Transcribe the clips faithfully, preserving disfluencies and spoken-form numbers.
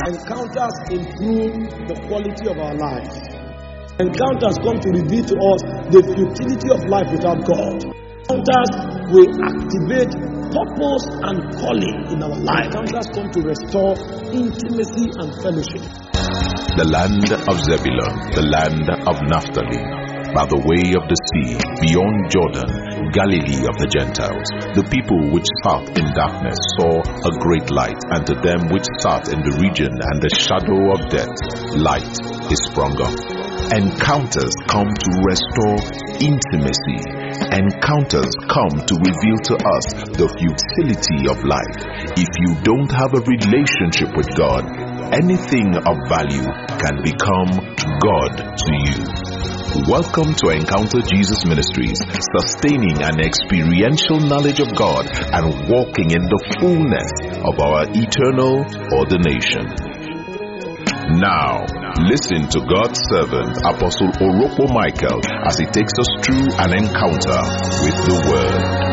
Encounters improve the quality of our lives. Encounters come to reveal to us the futility of life without God. Encounters will activate purpose and calling in our life. Encounters come to restore intimacy and fellowship. The land of Zebulun, the land of Naphtali, by the way of the sea, beyond Jordan, Galilee of the Gentiles, the people which sat in darkness saw a great light, and to them which sat in the region and the shadow of death, light is sprung up. Encounters come to restore intimacy. Encounters come to reveal to us the futility of life. If you don't have a relationship with God, anything of value can become God to you. Welcome to Encounter Jesus Ministries, sustaining an experiential knowledge of God and walking in the fullness of our eternal ordination. Now, listen to God's servant, Apostle Orokpo Michael, as he takes us through an encounter with the Word.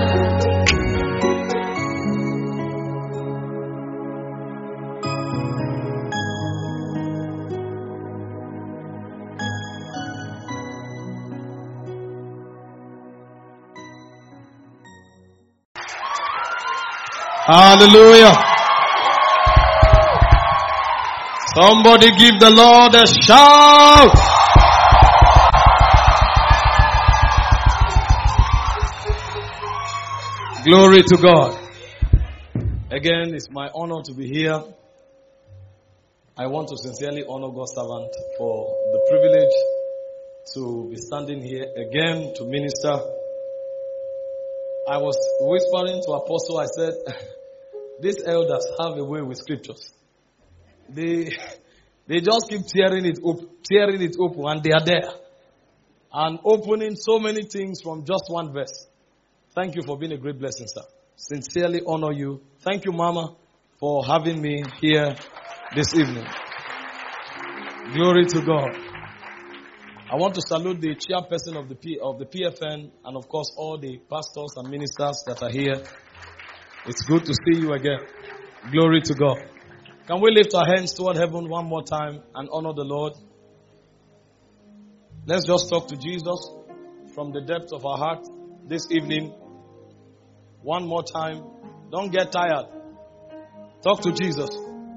Hallelujah. Somebody give the Lord a shout. Glory to God. Again, it's my honor to be here. I want to sincerely honor God's servant for the privilege to be standing here again to minister. I was whispering to Apostle, I said, these elders have a way with scriptures. They they just keep tearing it up, tearing it open, and they are there. And opening so many things from just one verse. Thank you for being a great blessing, sir. Sincerely honor you. Thank you, Mama, for having me here this evening. Glory to God. I want to salute the chairperson of the P, of the P F N, and of course all the pastors and ministers that are here. It's good to see you again. Glory to God. Can we lift our hands toward heaven one more time and honor the Lord? Let's just talk to Jesus from the depths of our heart this evening. One more time. Don't get tired. Talk to Jesus.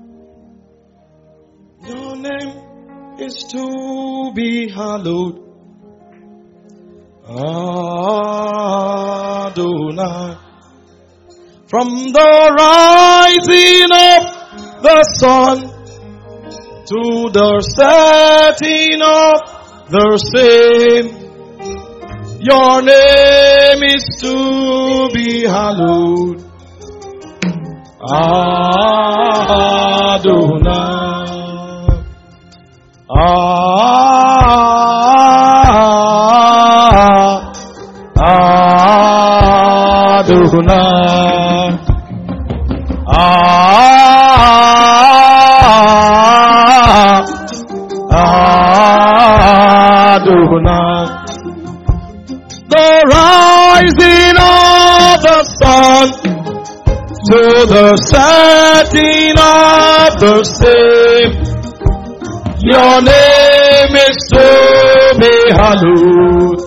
Your name is to be hallowed. Adonai. From the rising of the sun to the setting of the same, your name is to be hallowed. Adonai. Adonai. Adonai. The rising of the sun to the setting of the same, your name is to be hallowed.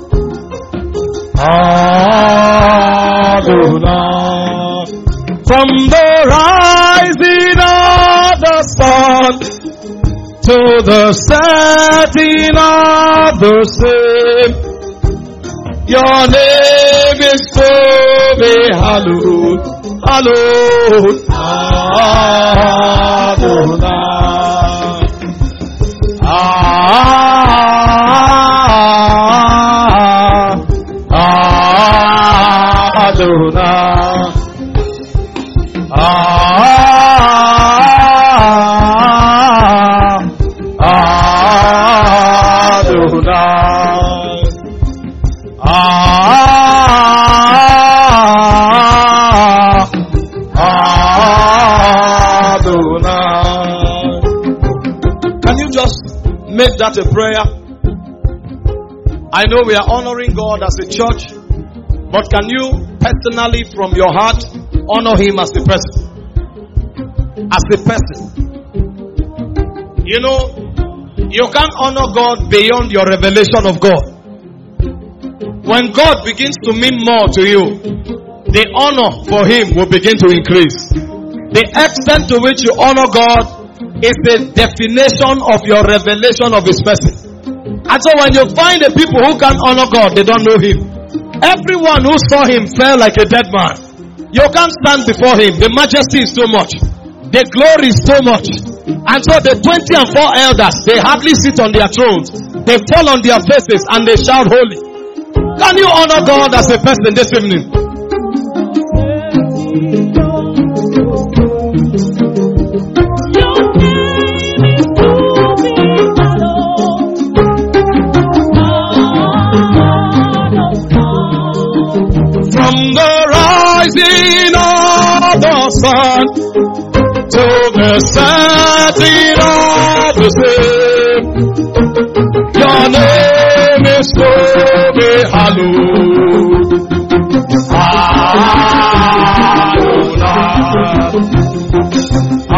Adonai. From the rising of the sun to the setting of the same, your name is to be hallowed. Hallowed. Adonai. Adonai. Make that a prayer. I know we are honoring God as a church, but can you personally from your heart honor Him as a person? As a person. You know, you can't honor God beyond your revelation of God. When God begins to mean more to you, the honor for Him will begin to increase. The extent to which you honor God is the definition of your revelation of His person. And so when you find the people who can't honor God, they don't know Him. Everyone who saw Him fell like a dead man. You can't stand before Him. The majesty is so much. The glory is so much. And so the twenty and four elders, they hardly sit on their thrones. They fall on their faces and they shout holy. Can you honor God as a person this evening? From the rising of the sun to the setting of the same, your name is to be hallowed. Adonai,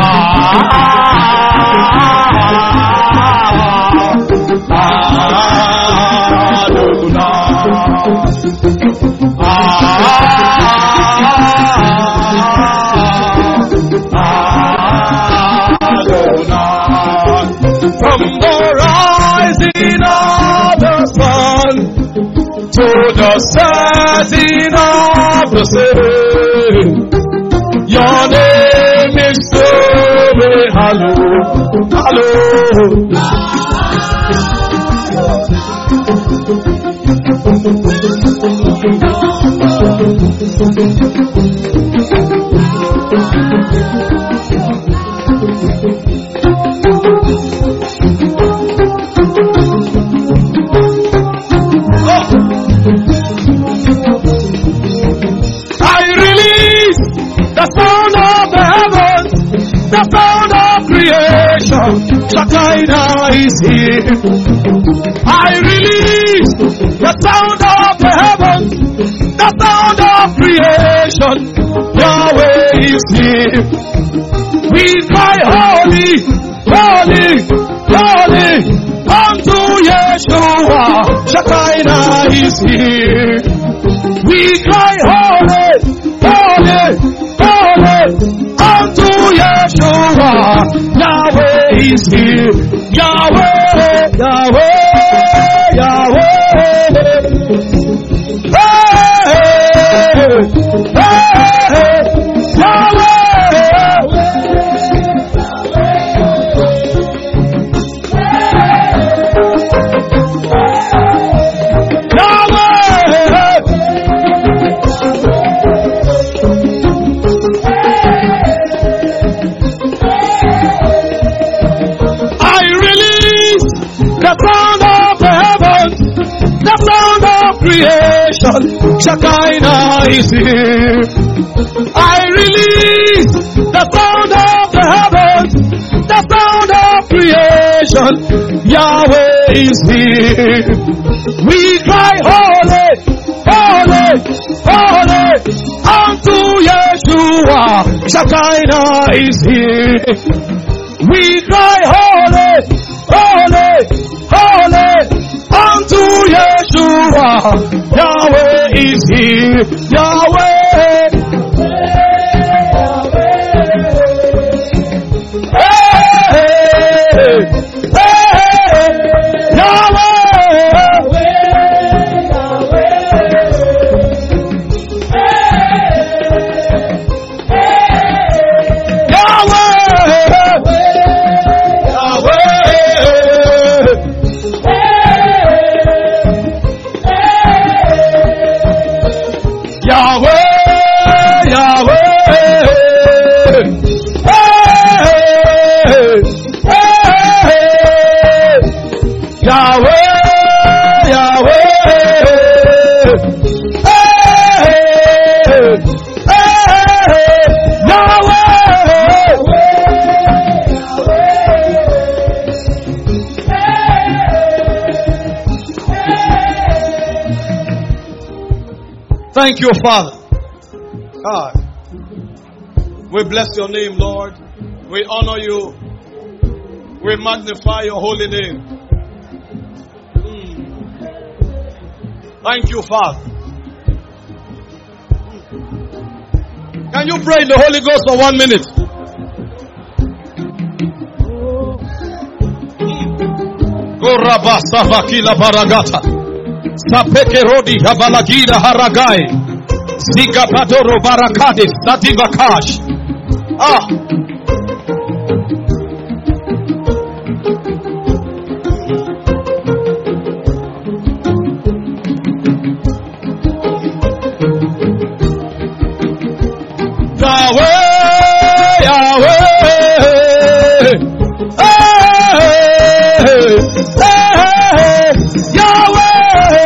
from the rising of the sun to the setting of the same, your name is to be hallowed, hallowed. Shekinah is here. I release the sound of the heavens, the sound of creation. Yahweh is here. We cry holy, holy, holy unto Yeshua. Shekinah is here. We cry holy, holy, holy unto Yeshua. Yahweh is here. Yahweh, Yahweh, Yahweh. Hey, hey, hey, Yahweh. Creation, Shekinah is here. I release the sound of the heavens, the sound of creation. Yahweh is here. We cry holy, holy, holy unto Yeshua. Shekinah is here. We cry holy, holy, holy unto Yeshua. Yahweh is here. Yahweh. Hey, hey, Yahweh. Thank you, Father. God, we bless your name, Lord. We honor you. We magnify your holy name. Mm. Thank you, Father. Can you pray in the Holy Ghost for one minute? Gorabasa vakila baragata. Sapeke rodi habalagida haragai. Zika padoro barakade sativakash. Ah. Yahweh, Yahweh, hey, hey, Yahweh,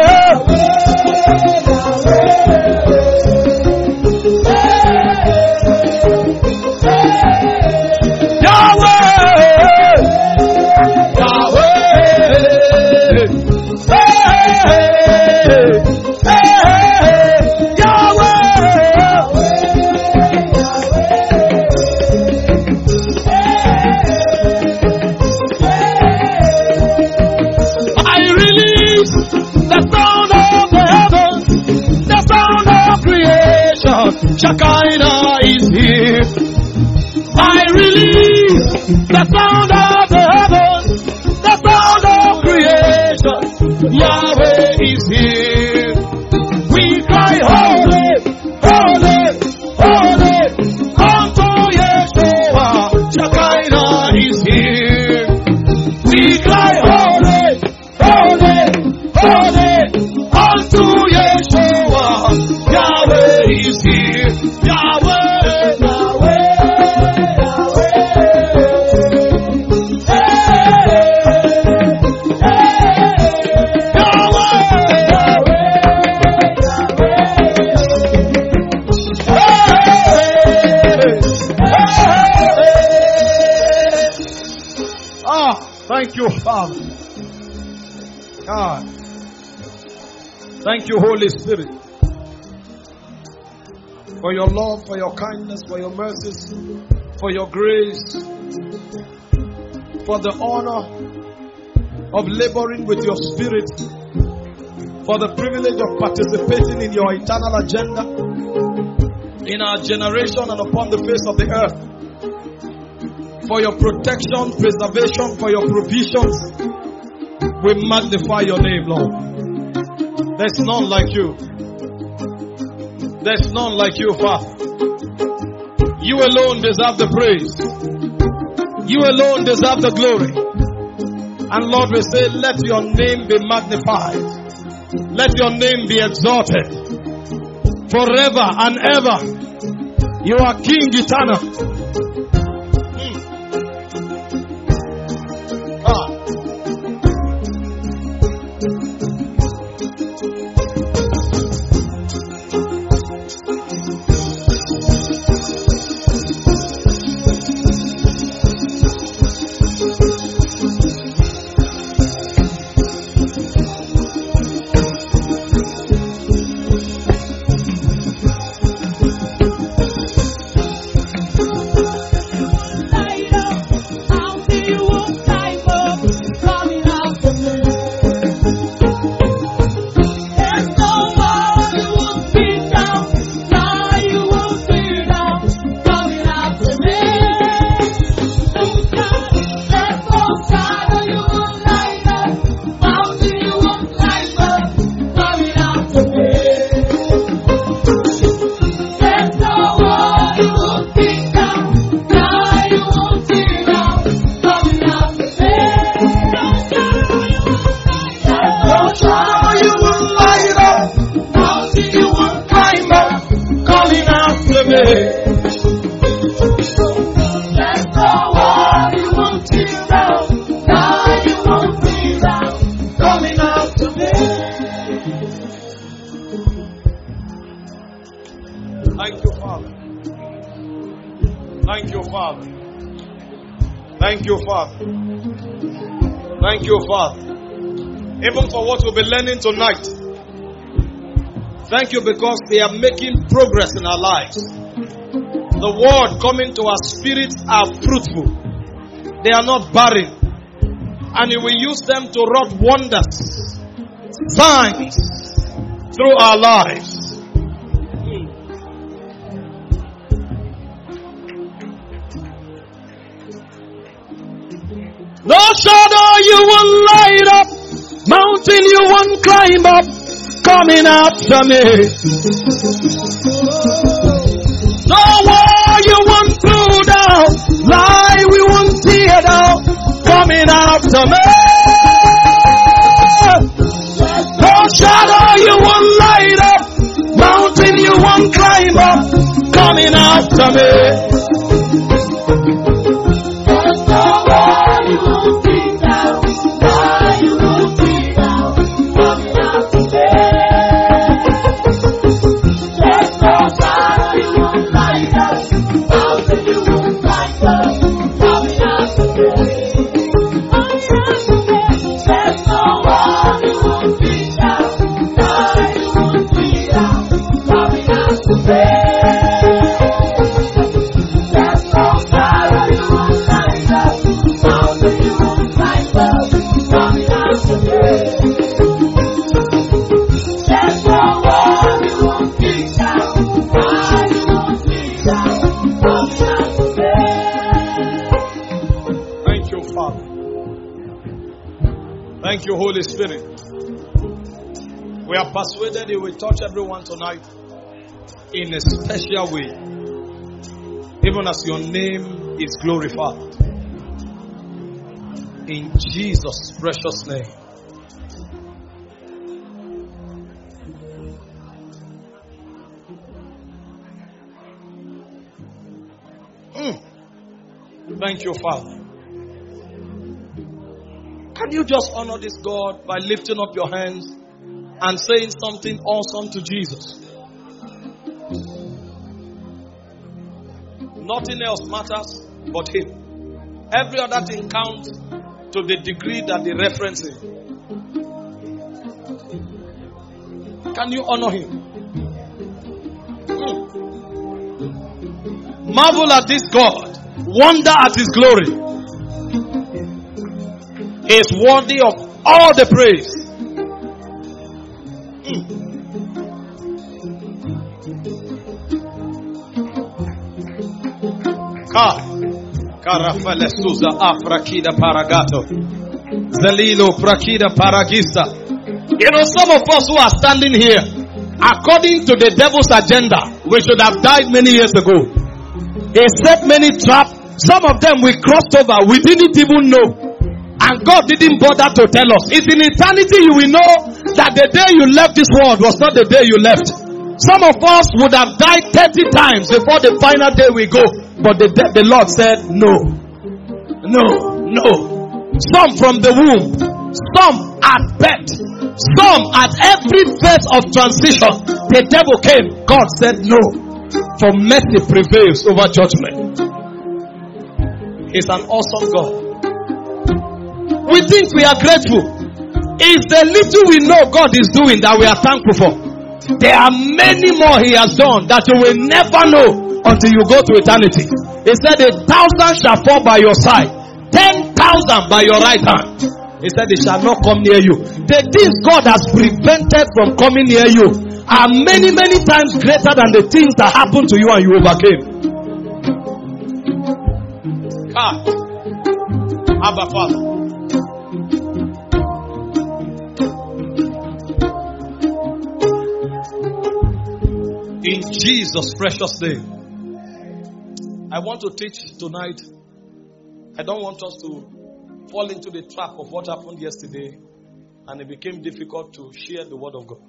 Shekinah is here. I release the sound of the heavens, the sound of creation. Yahweh is here. We cry holy, holy, holy, unto Yeshua. Shekinah is here. We cry holy, holy, holy, unto Yeshua. Yahweh is here. Yahweh, Yahweh, Yahweh, hey, hey, Yahweh, Yahweh, ah, thank you, Father. God, thank you, Holy Spirit, for your love, for your kindness, for your mercies, for your grace, for the honor of laboring with your spirit, for the privilege of participating in your eternal agenda in our generation and upon the face of the earth, for your protection, preservation, for your provisions. We magnify your name, Lord. There's none like you. There's none like you, Father. You alone deserve the praise. You alone deserve the glory. And Lord, we say, let your name be magnified. Let your name be exalted. Forever and ever. You are King eternal. Hmm. Ah. Thank you, Father. Thank you, Father. Thank you, Father. Even for what we'll be learning tonight. Thank you because they are making progress in our lives. The word coming to our spirits are fruitful. They are not barren. And He will use them to wrought wonders, signs through our lives. No shadow you won't light up, mountain you won't climb up, coming after me. No wall you won't throw down, lie we won't tear down, coming after me. No shadow you won't light up, mountain you won't climb up, coming after me. Thank you, Holy Spirit. We are persuaded He will touch everyone tonight in a special way, even as your name is glorified. In Jesus' precious name. Mm. Thank you, Father. Can you just honor this God by lifting up your hands and saying something awesome to Jesus? Nothing else matters but Him. Every other thing counts to the degree that they reference Him. Can you honor Him? Mm. Marvel at this God. Wonder at His glory. Is worthy of all the praise. Mm. Kai Karafale Suza Afrakida Paragato Zalilo Prakida Paragista. You know, some of us who are standing here, according to the devil's agenda, we should have died many years ago. He set many traps. Some of them we crossed over, we didn't even know. And God didn't bother to tell us. It's in eternity you will know that the day you left this world was not the day you left. Some of us would have died thirty times before the final day we go. But the, the Lord said, no. No. No. Some from the womb. Some at birth. Some at every phase of transition. The devil came. God said no. For mercy prevails over judgment. He's an awesome God. We think we are grateful. It's the little we know God is doing that we are thankful for. There are many more He has done that you will never know until you go to eternity. He said a thousand shall fall by your side, ten thousand by your right hand. He said they shall not come near you. The things God has prevented from coming near you are many, many times greater than the things that happened to you and you overcame. Ah, Abba Father. In Jesus' precious name. I want to teach tonight. I don't want us to fall into the trap of what happened yesterday and it became difficult to share the word of God.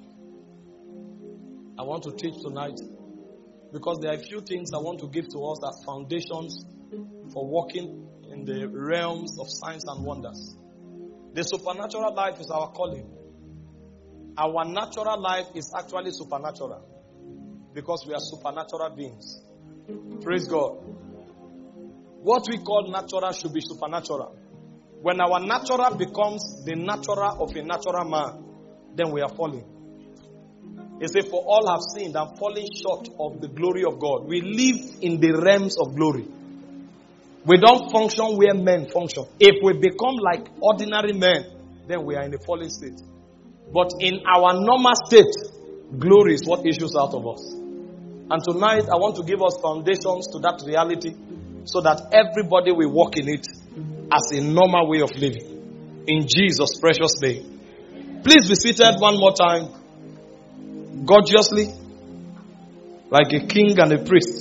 I want to teach tonight because there are a few things I want to give to us as foundations for walking in the realms of signs and wonders. The supernatural life is our calling. Our natural life is actually supernatural because we are supernatural beings. Praise God. What we call natural should be supernatural. When our natural becomes the natural of a natural man, then we are falling. It says, for all have sinned and fallen short of the glory of God. We live in the realms of glory. We don't function where men function. If we become like ordinary men, then we are in a fallen state. But in our normal state, glory is what issues out of us. And tonight, I want to give us foundations to that reality so that everybody will walk in it as a normal way of living. In Jesus' precious name. Please be seated one more time. Gorgeously. Like a king and a priest.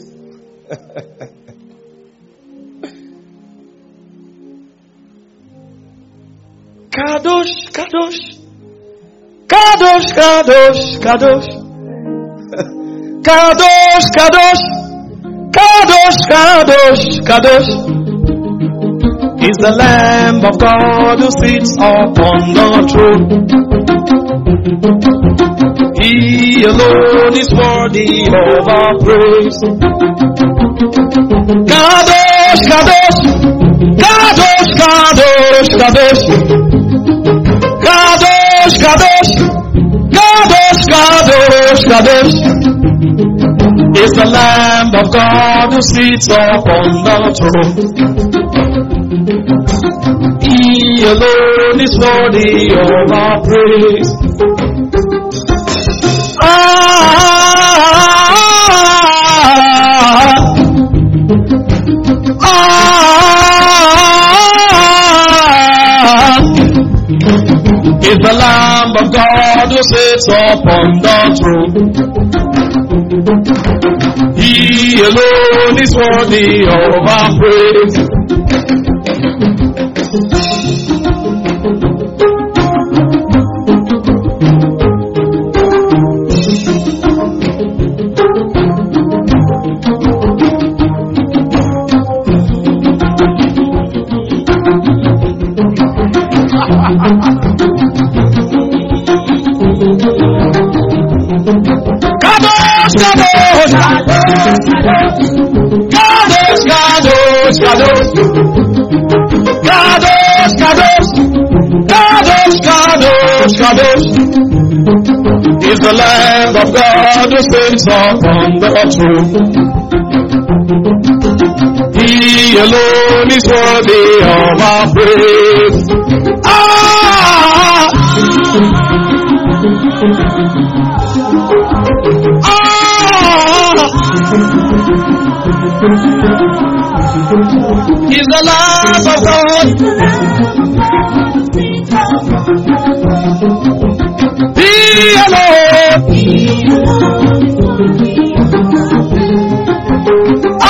Kadosh, Kadosh. Kadosh, Kadosh, Kadosh. Kadosh, Kadosh. Kadosh, Kadosh, Kadosh. Is the Lamb of God who sits upon the throne. He alone is worthy of our praise. Kadosh, Kadosh. Kadosh, Kadosh, Kadosh. Kadosh, Kadosh. Kadosh, Kadosh, Kadosh. Is the Lamb of God who sits upon the throne. He alone is worthy of our praise. Ah, ah, is the Lamb of God who sits upon the throne. He alone is worthy of our praise. Kadosh, Kadosh, Kadosh, Kadosh, Kadosh, Kadosh, Kadosh, Kadosh, Kadosh, is the Lamb of God who sits upon the throne. He alone is worthy of our praise. Ah! Is the Lamb of God. He alone. Ah.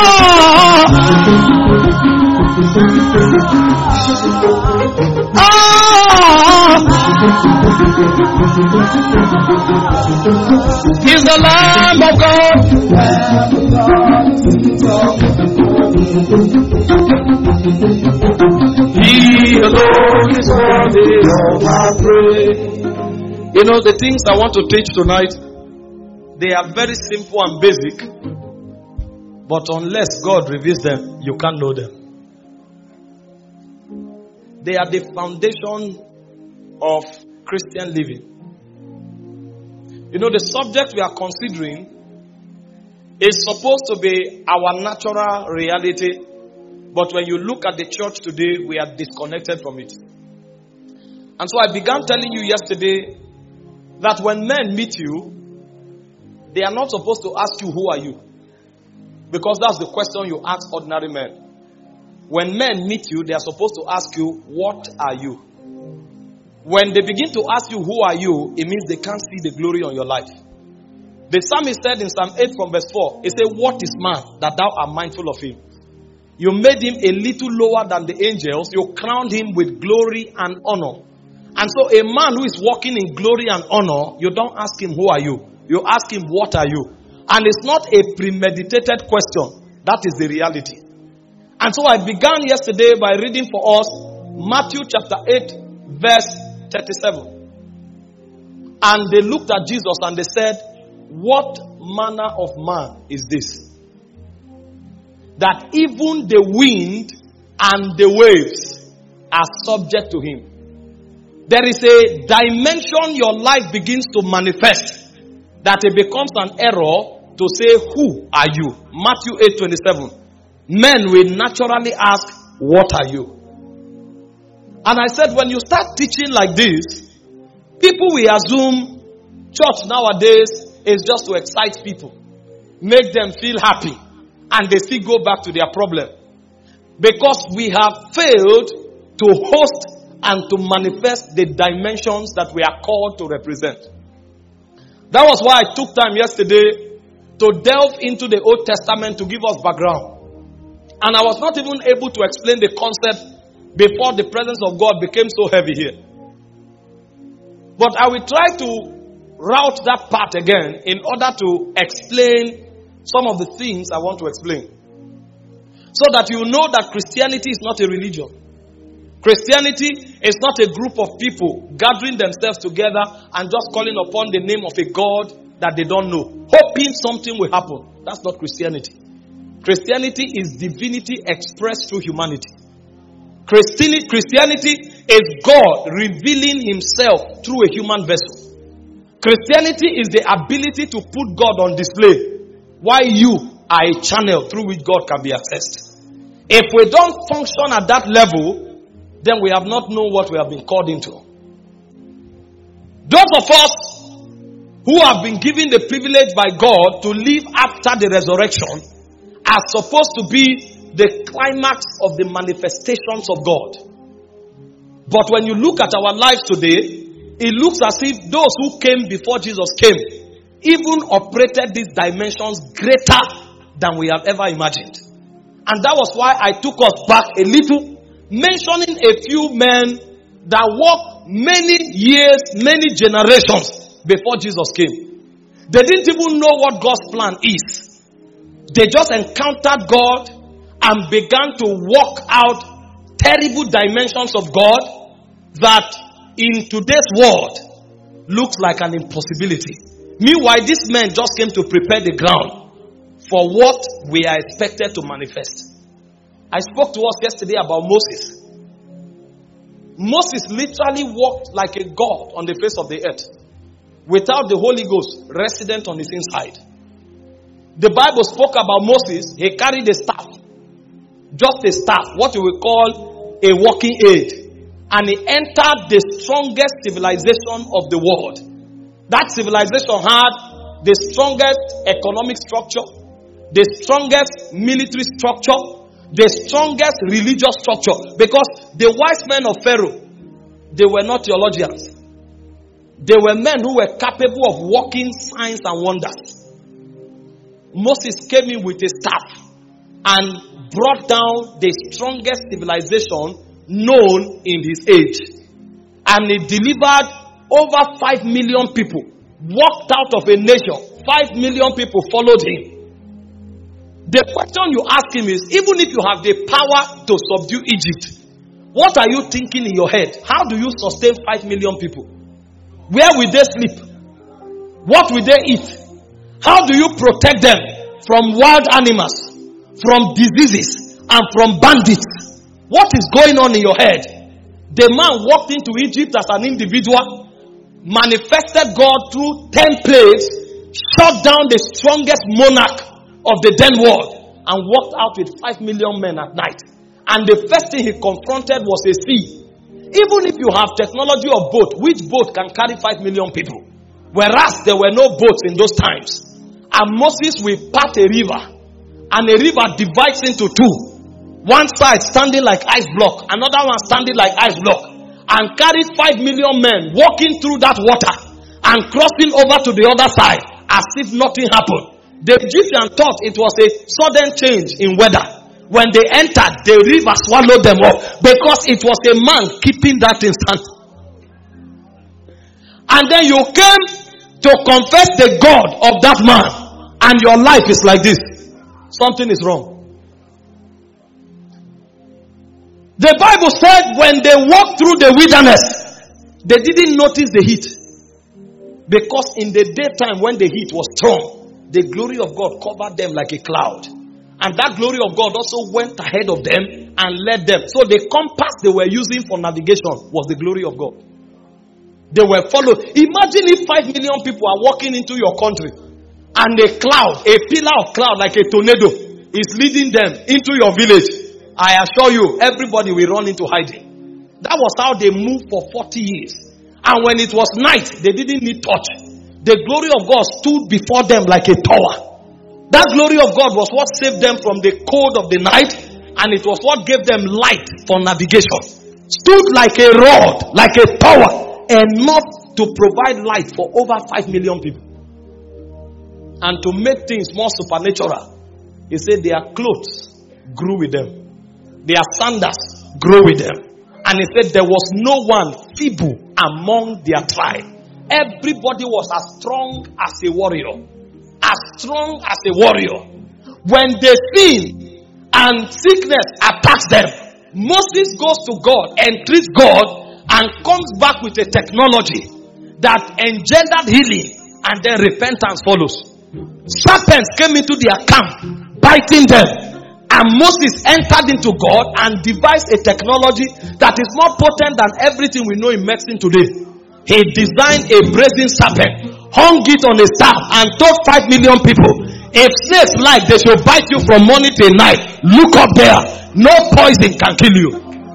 Ah. Is the Lamb of God. He alone is worthy of our praise. You know, the things I want to teach tonight, they are very simple and basic. But unless God reveals them, you can't know them. They are the foundation of Christian living. You know, the subject we are considering is supposed to be our natural reality. But when you look at the church today, we are disconnected from it. And so I began telling you yesterday that when men meet you, they are not supposed to ask you, who are you? Because that's the question you ask ordinary men. When men meet you, they are supposed to ask you, what are you? When they begin to ask you, who are you, it means they can't see the glory on your life. The psalmist said in Psalm eight from verse four, he said, what is man that thou art mindful of him? You made him a little lower than the angels. You crowned him with glory and honor. And so a man who is walking in glory and honor, you don't ask him, who are you? You ask him, what are you? And it's not a premeditated question. That is the reality. And so I began yesterday by reading for us Matthew chapter eight, verse thirty-seven. And they looked at Jesus and they said, what manner of man is this? That even the wind and the waves are subject to him. There is a dimension your life begins to manifest that it becomes an error to say, who are you? Matthew eight twenty-seven. men will naturally ask, what are you? And I said, when you start teaching like this, people will assume church nowadays is just to excite people, make them feel happy, and they still go back to their problem. Because we have failed to host and to manifest the dimensions that we are called to represent. That was why I took time yesterday to delve into the Old Testament to give us background. And I was not even able to explain the concept before the presence of God became so heavy here. But I will try to route that part again in order to explain some of the things I want to explain. So that you know that Christianity is not a religion. Christianity is not a group of people gathering themselves together and just calling upon the name of a God that they don't know, hoping something will happen. That's not Christianity. Christianity is divinity expressed through humanity. Christianity, Christianity is God revealing himself through a human vessel. Christianity is the ability to put God on display, while you are a channel through which God can be accessed. If we don't function at that level, then we have not known what we have been called into. Those of us who have been given the privilege by God to live after the resurrection are supposed to be the climax of the manifestations of God. But when you look at our lives today, it looks as if those who came before Jesus came even operated these dimensions greater than we have ever imagined. And that was why I took us back a little, mentioning a few men that walked many years, many generations before Jesus came. They didn't even know what God's plan is. They just encountered God and began to walk out terrible dimensions of God that in today's world looks like an impossibility. Meanwhile, these men just came to prepare the ground for what we are expected to manifest. I spoke to us yesterday about Moses. Moses literally walked like a god on the face of the earth without the Holy Ghost resident on his inside. The Bible spoke about Moses. He carried a staff. Just a staff. What we will call a walking aid. And he entered the strongest civilization of the world. That civilization had the strongest economic structure, the strongest military structure, the strongest religious structure. Because the wise men of Pharaoh, they were not theologians. They were men who were capable of working signs and wonders. Moses came in with a staff and brought down the strongest civilization known in his age. And he delivered over five million people. Walked out of a nation. Five million people followed him. The question you ask him is, even if you have the power to subdue Egypt, what are you thinking in your head? How do you sustain five million people? Where will they sleep? What will they eat? How do you protect them from wild animals, from diseases, and from bandits? What is going on in your head? The man walked into Egypt as an individual, manifested God through ten plagues, shut down the strongest monarch of the then world, and walked out with five million men at night. And the first thing he confronted was a sea. Even if you have technology of boat, which boat can carry five million people? Whereas there were no boats in those times. And Moses will part a river, and a river divides into two. One side standing like ice block, another one standing like ice block, and carried five million men walking through that water and crossing over to the other side as if nothing happened. The Egyptians thought it was a sudden change in weather. When they entered, the river swallowed them up because it was a man keeping that instant. And then you came to confess the God of that man, and your life is like this. Something is wrong. The Bible said when they walked through the wilderness, they didn't notice the heat. Because in the daytime when the heat was strong, the glory of God covered them like a cloud. And that glory of God also went ahead of them and led them. So the compass they were using for navigation was the glory of God. They were followed. Imagine if five million people are walking into your country, and a cloud, a pillar of cloud like a tornado, is leading them into your village, I assure you, everybody will run into hiding. That was how they moved for forty years. And when it was night, they didn't need torch. The glory of God stood before them like a tower. That glory of God was what saved them from the cold of the night, and it was what gave them light for navigation. Stood like a rod, like a tower, enough to provide light for over five million people. And to make things more supernatural, he said their clothes grew with them. Their sandals grew with them. And he said there was no one feeble among their tribe. Everybody was as strong as a warrior. As strong as a warrior. When they sin and sickness attacks them, Moses goes to God, entreats God, and comes back with a technology that engendered healing, and then repentance follows. Serpents came into their camp, biting them. And Moses entered into God and devised a technology that is more potent than everything we know in medicine today. He designed a brazen serpent, hung it on a staff, and told five million people, if snakes like, they should bite you from morning till night. Look up there. No poison can kill you.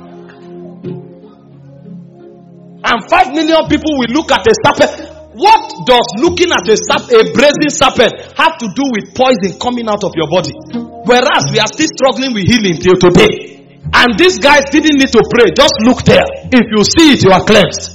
And five million people will look at a serpent. What does looking at a, a brazen serpent have to do with poison coming out of your body? Whereas we are still struggling with healing till today. And these guys didn't need to pray. Just look there. If you see it, you are cleansed.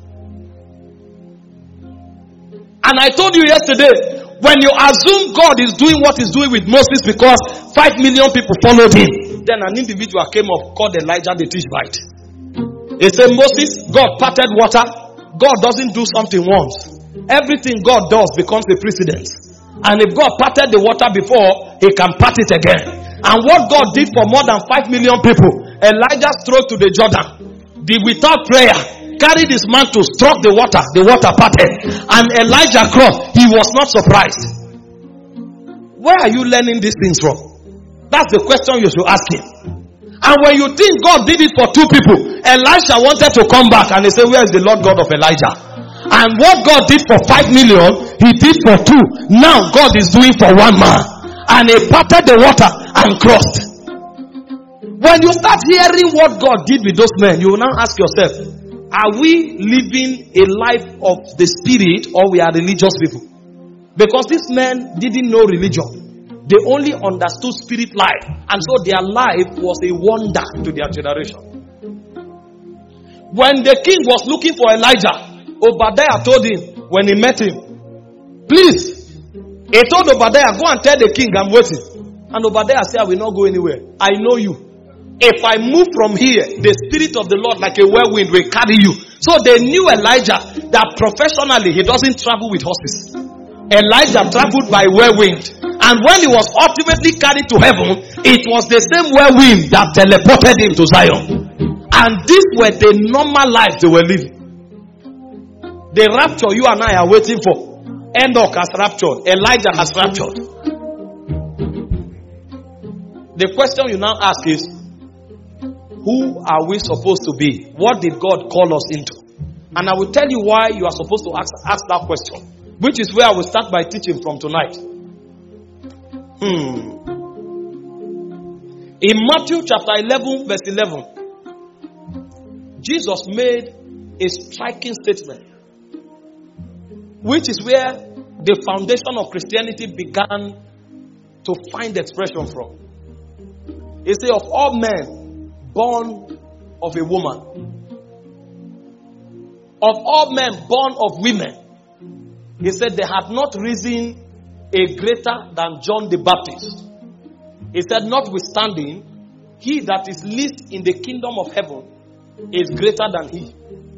And I told you yesterday, when you assume God is doing what he's doing with Moses because five million people followed him, then an individual came up called Elijah the Tishbite. He said, Moses, God parted water. God doesn't do something once. Everything God does becomes a precedent. And if God parted the water before, he can part it again. And what God did for more than five million people, Elijah strode to the Jordan, did without prayer, carried his mantle, struck the water, the water parted. And Elijah crossed. He was not surprised. Where are you learning these things from? That's the question you should ask him. And when you think God did it for two people, Elisha wanted to come back and he said, where is the Lord God of Elijah? And what God did for five million, he did for two. Now God is doing for one man. And he parted the water and crossed. When you start hearing what God did with those men, you will now ask yourself, are we living a life of the spirit or we are religious people? Because these men didn't know religion. They only understood spirit life. And so their life was a wonder to their generation. When the king was looking for Elijah, Obadiah told him when he met him, please, he told Obadiah, go and tell the king I'm waiting. And Obadiah said, I will not go anywhere. I know you. If I move from here, the spirit of the Lord like a whirlwind will carry you. So they knew Elijah that professionally he doesn't travel with horses. Elijah traveled by whirlwind. And when he was ultimately carried to heaven, it was the same whirlwind that teleported him to Zion. And these were the normal lives they were living. The rapture you and I are waiting for. Enoch has raptured. Elijah has raptured. The question you now ask is, who are we supposed to be? What did God call us into? And I will tell you why you are supposed to ask, ask that question. Which is where I will start by teaching from tonight. Hmm. In Matthew chapter eleven verse eleven, Jesus made a striking statement, which is where the foundation of Christianity began to find expression from. He said, of all men born of a woman, of all men born of women, he said they had not risen a greater than John the Baptist. He said, notwithstanding, he that is least in the kingdom of heaven is greater than he.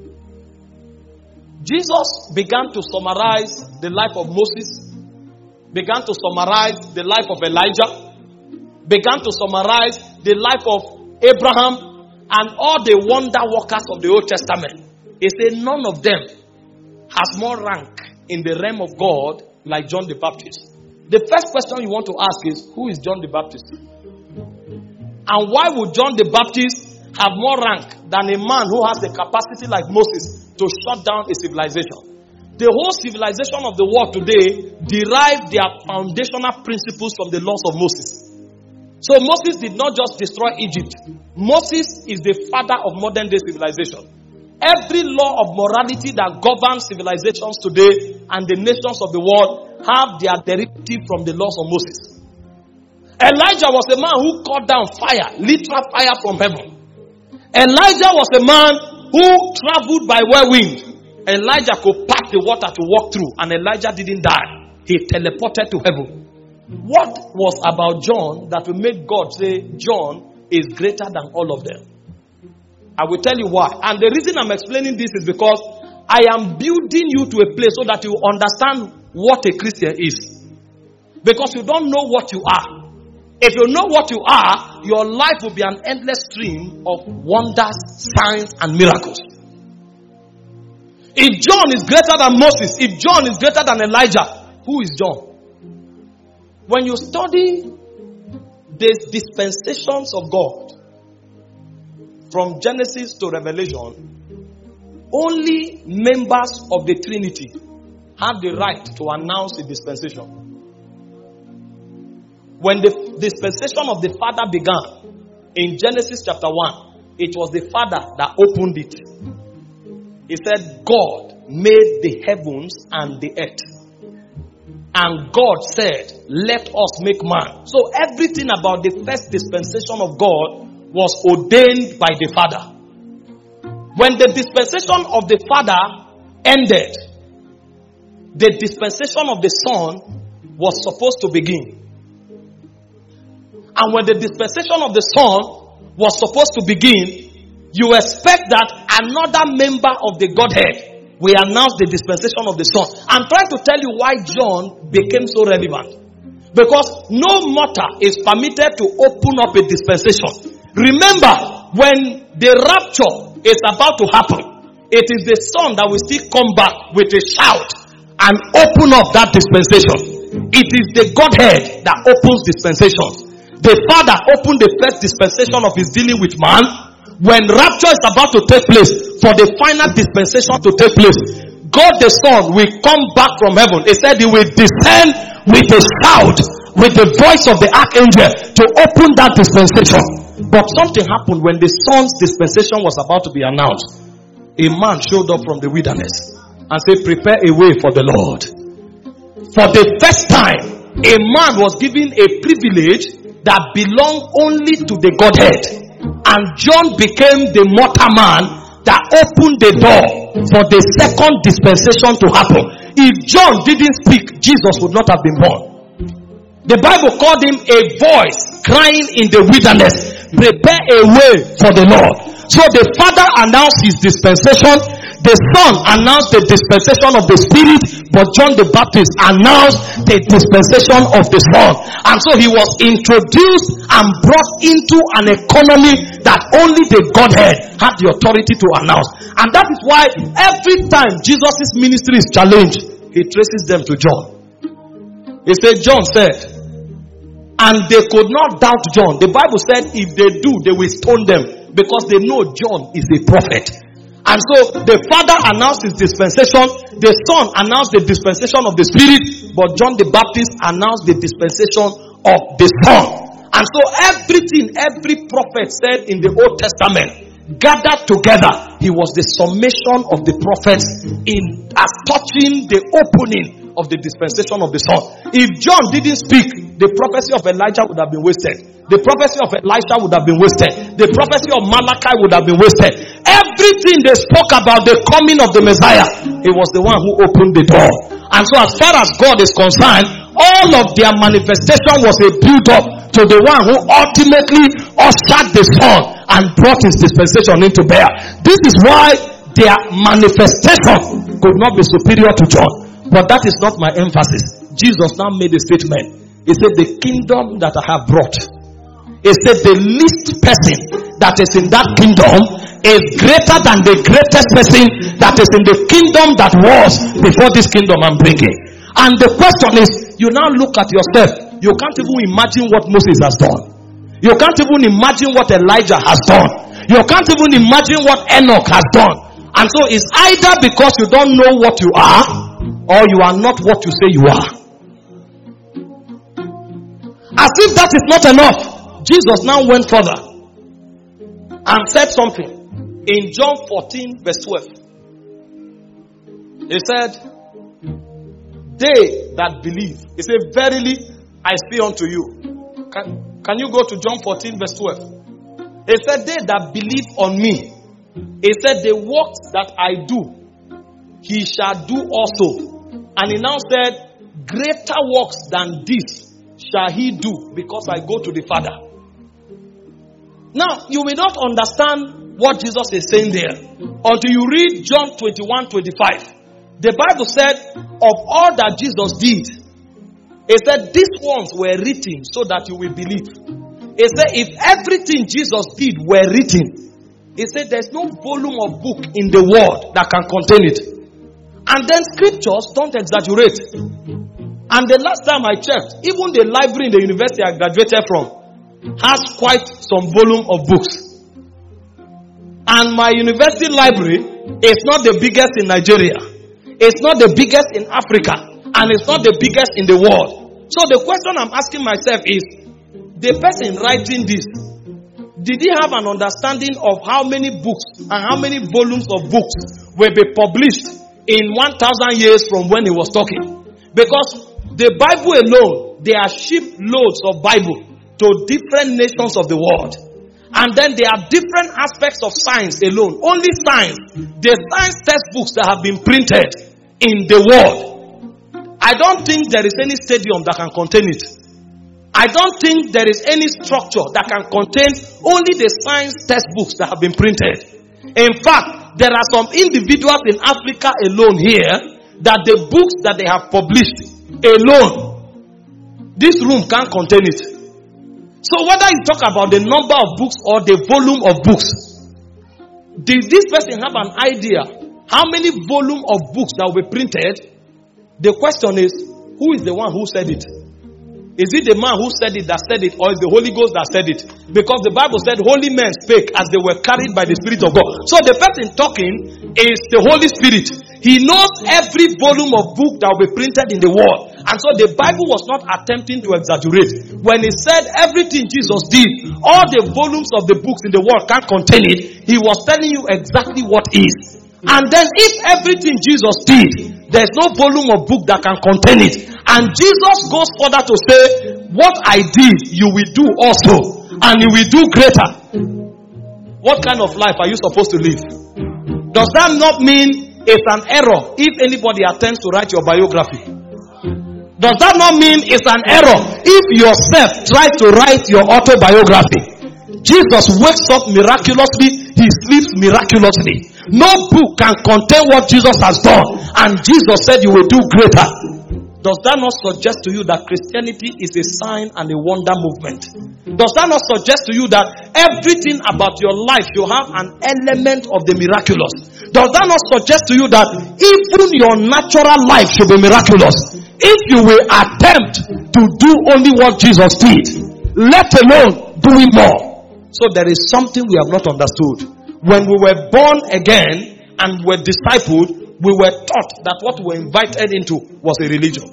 Jesus began to summarize the life of Moses, began to summarize the life of Elijah, began to summarize the life of Abraham and all the wonder workers of the Old Testament. He said none of them has more rank in the realm of God like John the Baptist. The first question you want to ask is, who is John the Baptist? And why would John the Baptist have more rank than a man who has the capacity like Moses to shut down a civilization? The whole civilization of the world today derived their foundational principles from the laws of Moses. So Moses did not just destroy Egypt. Moses is the father of modern day civilization. Every law of morality that governs civilizations today and the nations of the world have their derivative from the laws of Moses. Elijah was a man who called down fire, literal fire from heaven. Elijah was a man who traveled by whirlwind. Elijah could part the water to walk through, and Elijah didn't die. He teleported to heaven. What was about John that will make God say John is greater than all of them? I will tell you why. And the reason I'm explaining this is because I am building you to a place so that you understand what a Christian is. Because you don't know what you are. If you know what you are, your life will be an endless stream of wonders, signs, and miracles. If John is greater than Moses, if John is greater than Elijah, who is John? When you study the dispensations of God, from Genesis to Revelation, only members of the Trinity have the right to announce a dispensation. When the dispensation of the Father began, in Genesis chapter one, it was the Father that opened it. He said, God made the heavens and the earth. And God said, let us make man. So everything about the first dispensation of God was ordained by the Father. When the dispensation of the Father ended, the dispensation of the Son was supposed to begin. And when the dispensation of the Son was supposed to begin, you expect that another member of the Godhead will announce the dispensation of the Son. I'm trying to tell you why John became so relevant. Because no mortal is permitted to open up a dispensation. Remember, when the rapture is about to happen, it is the Son that will still come back with a shout and open up that dispensation. It is the Godhead that opens dispensations. The Father opened the first dispensation of his dealing with man. When rapture is about to take place, for the final dispensation to take place, God the Son will come back from heaven. He said he will descend with a shout, with the voice of the archangel, to open that dispensation. But something happened when the Son's dispensation was about to be announced. A man showed up from the wilderness and said, prepare a way for the Lord. For the first time, a man was given a privilege that belonged only to the Godhead. And John became the mortal man that opened the door for the second dispensation to happen. If John didn't speak, Jesus would not have been born. The Bible called him a voice crying in the wilderness, prepare a way for the Lord. So the Father announced his dispensation, the Son announced the dispensation of the Spirit, but John the Baptist announced the dispensation of the Son. And so he was introduced and brought into an economy that only the Godhead had the authority to announce. And that is why every time Jesus' ministry is challenged, he traces them to John. He said, John said, and they could not doubt John. The Bible said if they do, they will stone them because they know John is a prophet. And so the Father announced his dispensation, the Son announced the dispensation of the Spirit, but John the Baptist announced the dispensation of the Son. And so everything every prophet said in the Old Testament gathered together, he was the summation of the prophets in as touching the opening of the dispensation of the Son. If John didn't speak, the prophecy of Elijah would have been wasted. The prophecy of Elisha would have been wasted. The prophecy of Malachi would have been wasted. Everything they spoke about the coming of the Messiah, he was the one who opened the door. And so as far as God is concerned, all of their manifestation was a build-up to the one who ultimately ushered the Son and brought his dispensation into bear. This is why their manifestation could not be superior to John. But that is not my emphasis. Jesus now made a statement. He said, the kingdom that I have brought, he said the least person that is in that kingdom is greater than the greatest person that is in the kingdom that was before this kingdom I'm bringing. And the question is, you now look at yourself. You can't even imagine what Moses has done. You can't even imagine what Elijah has done. You can't even imagine what Enoch has done. And so it's either because you don't know what you are, or you are not what you say you are. As if that is not enough, Jesus now went further and said something in John fourteen verse twelve. He said, they that believe. He said, verily I say unto you. Can, can you go to John fourteen verse twelve? He said, they that believe on me. He said, the works that I do, he shall do also. And he now said, greater works than this shall he do, because I go to the Father. Now, you will not understand what Jesus is saying there until you read John twenty-one twenty-five. The Bible said, of all that Jesus did, it said, these ones were written so that you will believe. It said, if everything Jesus did were written, it said, there's no volume of book in the world that can contain it. And then scriptures don't exaggerate. And the last time I checked, even the library in the university I graduated from has quite some volume of books. And my university library is not the biggest in Nigeria. It's not the biggest in Africa. And it's not the biggest in the world. So the question I'm asking myself is, the person writing this, did he have an understanding of how many books and how many volumes of books will be published in one thousand years from when he was talking? Because the Bible alone, there are shiploads of Bible to different nations of the world. And then there are different aspects of science alone. Only science. The science textbooks that have been printed in the world. I don't think there is any stadium that can contain it. I don't think there is any structure that can contain only the science textbooks that have been printed. In fact, there are some individuals in Africa alone here that the books that they have published alone, this room can't contain it. So whether you talk about the number of books or the volume of books, did this person have an idea how many volume of books that will be printed? The question is, who is the one who said it? Is it the man who said it that said it, or is the Holy Ghost that said it? Because the Bible said holy men spake as they were carried by the Spirit of God. So the person talking is the Holy Spirit. He knows every volume of book that will be printed in the world. And so the Bible was not attempting to exaggerate. When he said everything Jesus did, all the volumes of the books in the world can't contain it, he was telling you exactly what is. And then if everything Jesus did, there's no volume of book that can contain it. And Jesus goes further to say, what I did, you will do also. And you will do greater. What kind of life are you supposed to live? Does that not mean it's an error if anybody attempts to write your biography? Does that not mean it's an error if yourself tries to write your autobiography? Jesus wakes up miraculously, he sleeps miraculously. No book can contain what Jesus has done. And Jesus said you will do greater. Does that not suggest to you that Christianity is a sign and a wonder movement? Does that not suggest to you that everything about your life you have an element of the miraculous? Does that not suggest to you that even your natural life should be miraculous? If you will attempt to do only what Jesus did, let alone doing more. So there is something we have not understood. When we were born again and were discipled, we were taught that what we were invited into was a religion.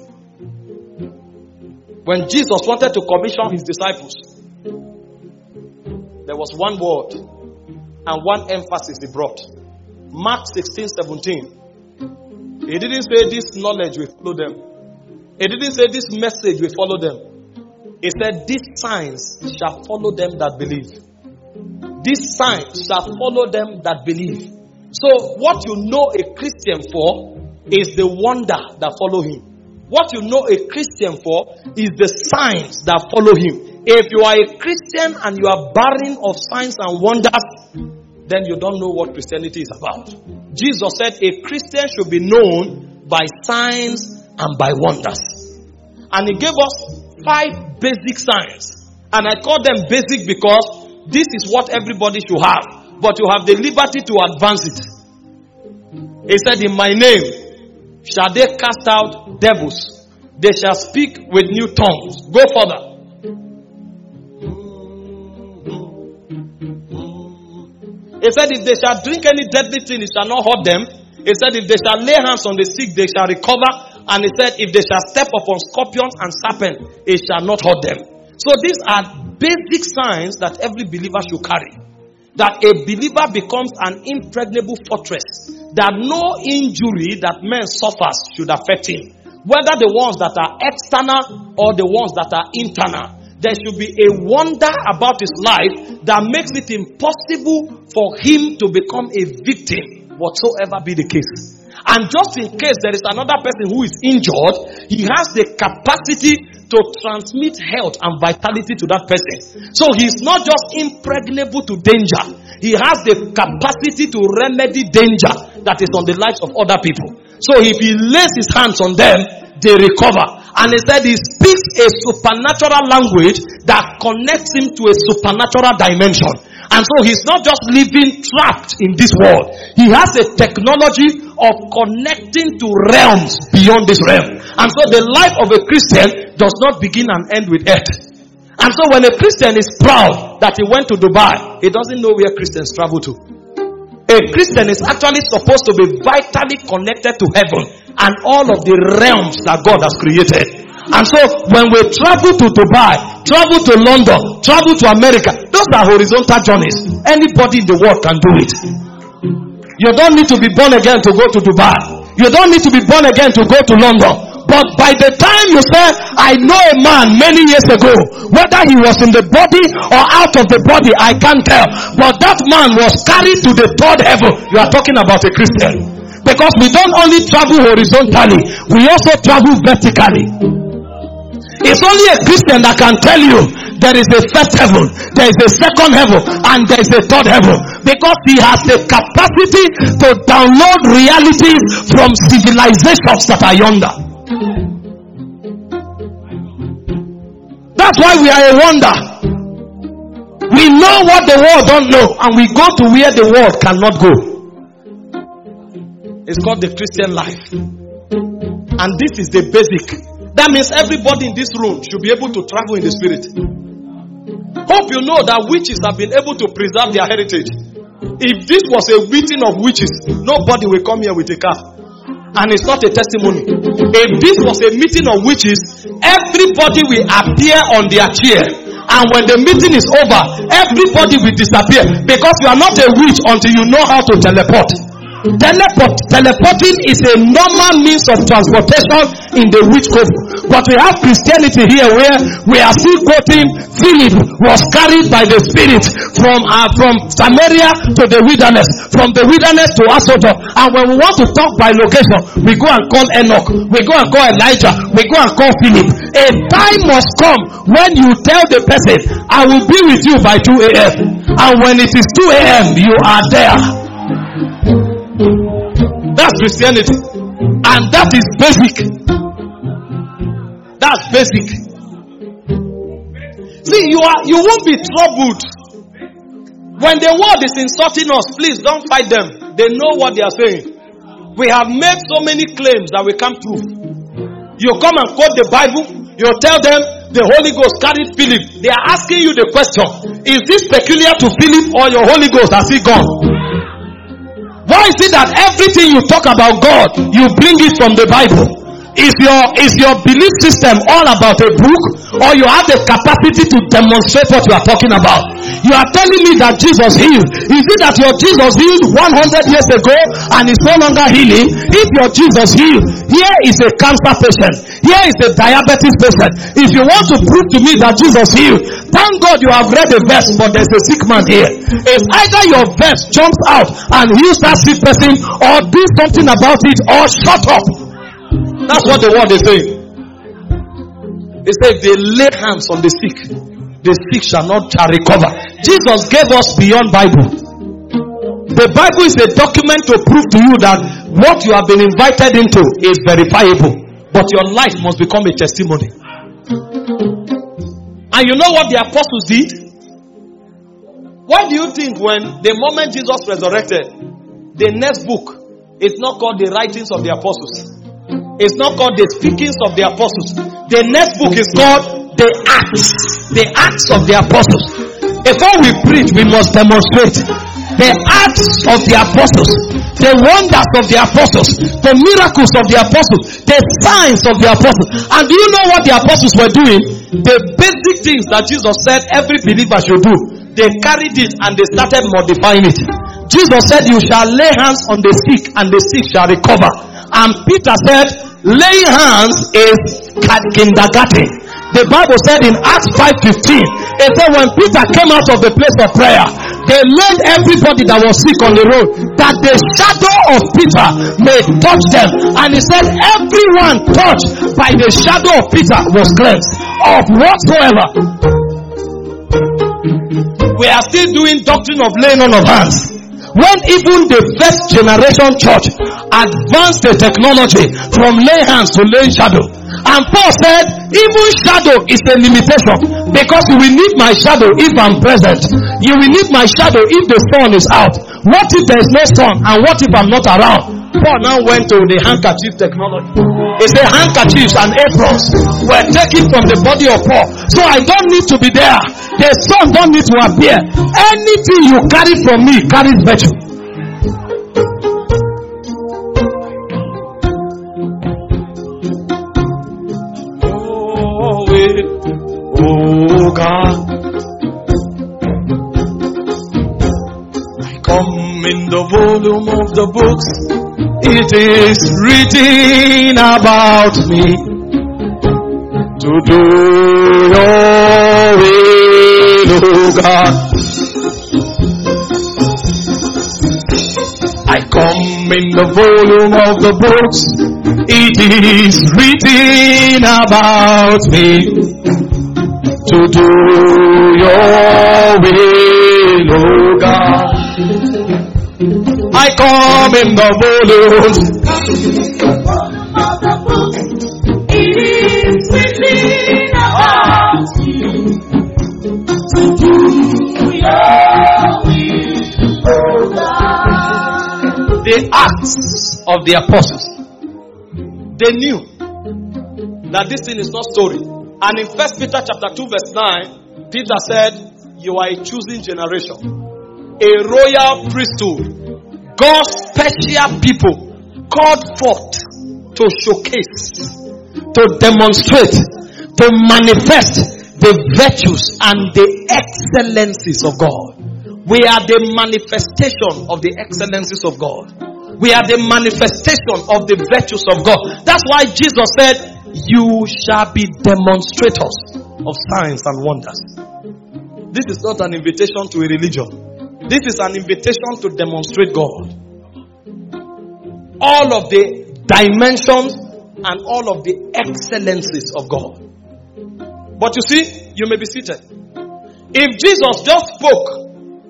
When Jesus wanted to commission his disciples, there was one word and one emphasis he brought. Mark sixteen seventeen. He didn't say this knowledge will follow them. He didn't say this message will follow them. He said these signs shall follow them that believe. These signs shall follow them that believe. So what you know a Christian for is the wonder that follow him. What you know a Christian for is the signs that follow him. If you are a Christian and you are barren of signs and wonders, then you don't know what Christianity is about. Jesus said a Christian should be known by signs and by wonders. And he gave us five basic signs. And I call them basic because this is what everybody should have. But you have the liberty to advance it. He said, in my name shall they cast out devils. They shall speak with new tongues. Go further. He said, if they shall drink any deadly thing, it shall not hurt them. He said, if they shall lay hands on the sick, they shall recover. And he said, if they shall step upon scorpions and serpents, it shall not hurt them. So these are basic signs that every believer should carry. That a believer becomes an impregnable fortress. That no injury that man suffers should affect him. Whether the ones that are external or the ones that are internal. There should be a wonder about his life that makes it impossible for him to become a victim, whatsoever be the case. And just in case there is another person who is injured, he has the capacity to transmit health and vitality to that person. So he's not just impregnable to danger. He has the capacity to remedy danger that is on the lives of other people. So if he lays his hands on them, they recover. And he said he speaks a supernatural language that connects him to a supernatural dimension. And so he's not just living trapped in this world. He has a technology of connecting to realms beyond this realm. And so the life of a Christian does not begin and end with earth. And so when a Christian is proud that he went to Dubai, he doesn't know where Christians travel to. A Christian is actually supposed to be vitally connected to heaven and all of the realms that God has created. And so when we travel to Dubai, travel to London, travel to America, those are horizontal journeys. Anybody in the world can do it. You don't need to be born again to go to Dubai. You don't need to be born again to go to London. But by the time you say, I know a man many years ago, whether he was in the body or out of the body, I can't tell. But that man was carried to the third heaven. You are talking about a Christian. Because we don't only travel horizontally, we also travel vertically. It's only a Christian that can tell you there is a first heaven, there is a second heaven, and there is a third heaven. Because he has the capacity to download realities from civilizations that are yonder. That's why we are a wonder. We know what the world don't know, and we go to where the world cannot go. It's called the Christian life. And this is the basic. That means everybody in this room should be able to travel in the spirit. Hope you know that witches have been able to preserve their heritage. If this was a meeting of witches, nobody will come here with a car. And it's not a testimony. If this was a meeting of witches, everybody will appear on their chair. And when the meeting is over, everybody will disappear. Because you are not a witch until you know how to teleport. Teleport, teleporting is a normal means of transportation in the witch cove. But we have Christianity here where we are still quoting Philip was carried by the Spirit from uh, from Samaria to the wilderness, from the wilderness to Azotus. And when we want to talk by location, we go and call Enoch, we go and call Elijah, we go and call Philip. A time must come when you tell the person, I will be with you by two a.m. And when it is two a.m., you are there. That's Christianity. And that is basic. That's basic. See, you are you won't be troubled. When the world is insulting us, please don't fight them. They know what they are saying. We have made so many claims that we can't prove. You come and quote the Bible, you tell them the Holy Ghost carried Philip. They are asking you the question, is this peculiar to Philip or your Holy Ghost has he gone? Why is it that everything you talk about God, you bring it from the Bible? Is your is your belief system all about a book, or you have the capacity to demonstrate what you are talking about? You are telling me that Jesus healed. Is it that your Jesus healed one hundred years ago and is no longer healing? If your Jesus healed, here is a cancer patient, here is a diabetes patient. If you want to prove to me that Jesus healed, thank God you have read a verse, but there's a sick man here. If either your verse jumps out and heals that sick person, or do something about it, or shut up. That's what the word is saying. It says they lay hands on the sick, the sick shall not shall recover. Jesus gave us beyond Bible. The Bible is a document to prove to you that what you have been invited into is verifiable. But your life must become a testimony. And you know what the apostles did? Why do you think when the moment Jesus resurrected, the next book is not called the writings of the apostles? It's not called the speakings of the apostles. The next book is called the Acts. The Acts of the Apostles. Before we preach, we must demonstrate the Acts of the Apostles, the wonders of the Apostles, the miracles of the Apostles, the signs of the Apostles. And do you know what the apostles were doing? The basic things that Jesus said every believer should do, they carried it and they started modifying it. Jesus said, you shall lay hands on the sick and the sick shall recover. And Peter said, laying hands is kindergarten. The Bible said in Acts five fifteen, it said when Peter came out of the place of prayer, they laid everybody that was sick on the road, that the shadow of Peter may touch them. And he said everyone touched by the shadow of Peter was cleansed of whatsoever. We are still doing doctrine of laying on of hands, when even the first generation church advanced the technology from lay hands to lay shadow. And Paul said, even shadow is a limitation, because you will need my shadow if I'm present. You will need my shadow if the sun is out. What if there is no sun? And what if I'm not around? Paul now went to the handkerchief technology. He said handkerchiefs and aprons were taken from the body of Paul. So I don't need to be there. The sun don't need to appear. Anything you carry from me carries virtue. Oh God, I come in the volume of the books. It is written about me to do your will, oh God. I come in the volume of the books. It is written about me to do your will, oh God. I come in the volume. It is written about you to do your will, oh God. The Acts of the Apostles, they knew that this thing is not story. And in First Peter chapter two verse nine, Peter said, you are a chosen generation, a royal priesthood, God's special people, called forth to showcase, to demonstrate, to manifest the virtues and the excellencies of God. We are the manifestation of the excellencies of God. We are the manifestation of the virtues of God. That's why Jesus said, you shall be demonstrators of signs and wonders. This is not an invitation to a religion. This is an invitation to demonstrate God. All of the dimensions and all of the excellencies of God. But you see, you may be seated. If Jesus just spoke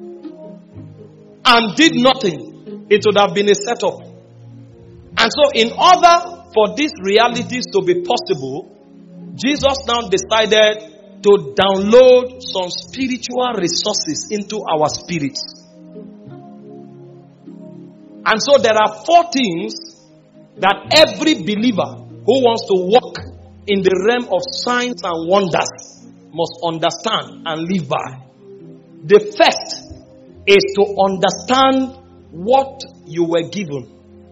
and did nothing, it would have been a setup. And so in order for these realities to be possible, Jesus now decided to download some spiritual resources into our spirits. And so there are four things that every believer who wants to walk in the realm of signs and wonders must understand and live by. The first is to understand what you were given.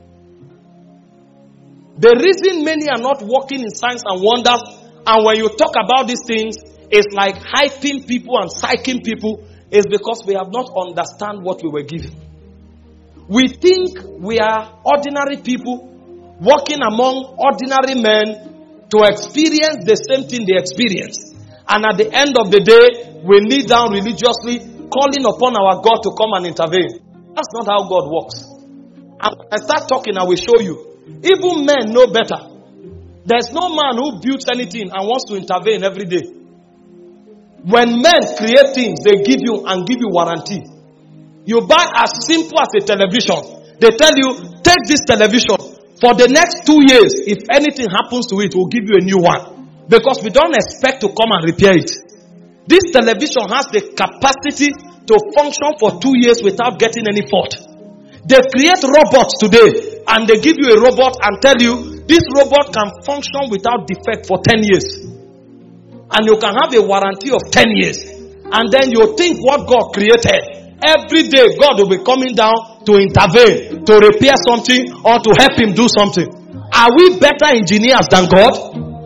The reason many are not walking in signs and wonders, and when you talk about these things, it's like hyping people and psyching people, is because we have not understand what we were given. We think we are ordinary people walking among ordinary men to experience the same thing they experience. And at the end of the day, we kneel down religiously, calling upon our God to come and intervene. That's not how God works. And when I start talking, I will show you. Even men know better. There's no man who builds anything and wants to intervene every day. When men create things, they give you and give you warranty. You buy as simple as a television. They tell you, take this television. For the next two years, if anything happens to it, we'll give you a new one. Because we don't expect to come and repair it. This television has the capacity to function for two years without getting any fault. They create robots today. And they give you a robot and tell you, this robot can function without defect for ten years. And you can have a warranty of ten years. And then you think what God created. Every day God will be coming down to intervene, to repair something or to help him do something. Are we better engineers than God?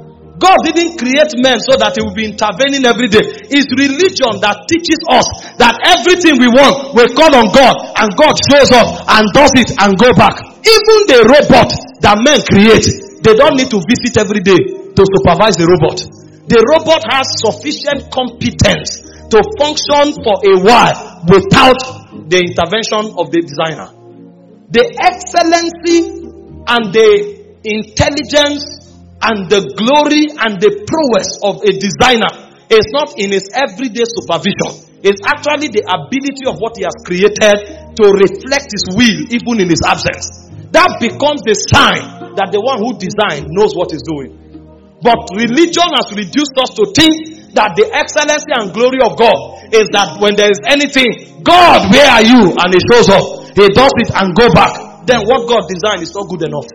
God didn't create men so that he will be intervening every day. It's religion that teaches us that everything we want, we call on God, and God shows up and does it and go back. Even the robot that men create, they don't need to visit every day to supervise the robot. The robot has sufficient competence to function for a while without the intervention of the designer. The excellency and the intelligence and the glory and the prowess of a designer is not in his everyday supervision. It's actually the ability of what he has created to reflect his will even in his absence. That becomes the sign that the one who designed knows what he's doing. But religion has reduced us to think that the excellency and glory of God is that when there is anything, God, where are you? And he shows up. He does it and go back. Then what God designed is not good enough.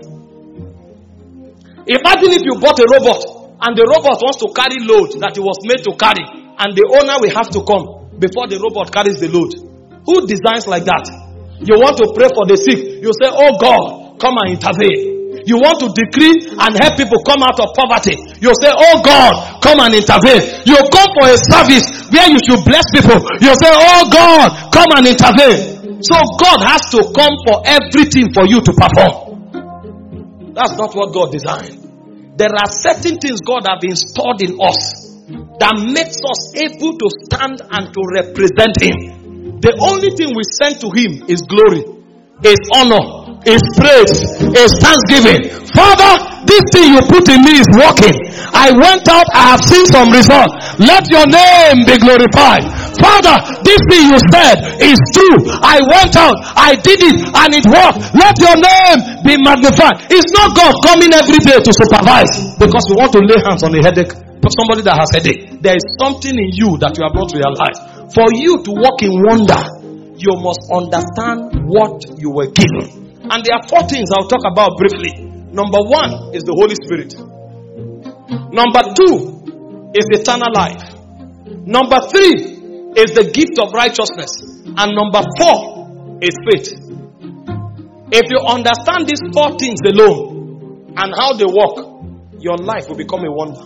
Imagine if you bought a robot and the robot wants to carry load that it was made to carry, and the owner will have to come before the robot carries the load. Who designs like that? You want to pray for the sick, you say, oh God, come and intervene. You want to decree and help people come out of poverty, you say, oh God, come and intervene. You come for a service where you should bless people, you say, oh God, come and intervene. So God has to come for everything for you to perform. That's not what God designed. There are certain things God have installed in us that makes us able to stand and to represent Him. The only thing we send to Him is glory, is honor, is praise, is thanksgiving. Father, this thing you put in me is working. I went out, I have seen some results. Let your name be glorified. Father, this thing you said is true. I went out, I did it, and it worked. Let your name be magnified. It's not God coming every day to supervise because we want to lay hands on a headache for somebody that has headache. There is something in you that you have not realized. For you to walk in wonder, you must understand what you were given. And there are four things I'll talk about briefly. Number one is the Holy Spirit. Number two is eternal life. Number three is the gift of righteousness. And number four is faith. If you understand these four things alone and how they work, your life will become a wonder.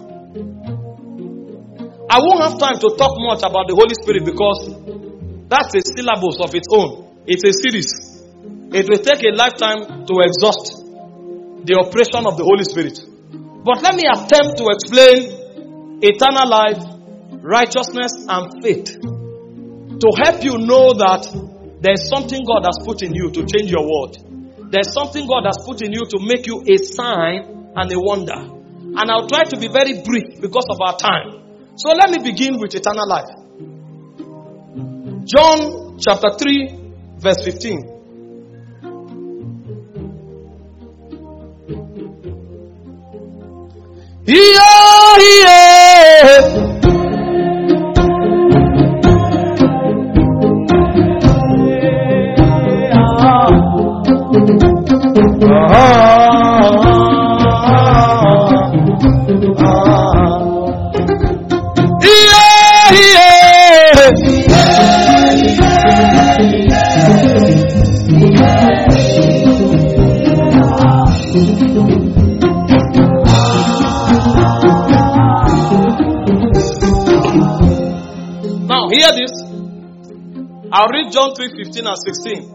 I won't have time to talk much about the Holy Spirit because that's a syllabus of its own. It's a series. It will take a lifetime to exhaust the operation of the Holy Spirit. But let me attempt to explain eternal life, righteousness, and faith to help you know that there's something God has put in you to change your world. There's something God has put in you to make you a sign and a wonder. And I'll try to be very brief because of our time. So let me begin with eternal life. John chapter three, verse fifteen. Yeah, yeah. Now hear this. I'll read John three fifteen and sixteen.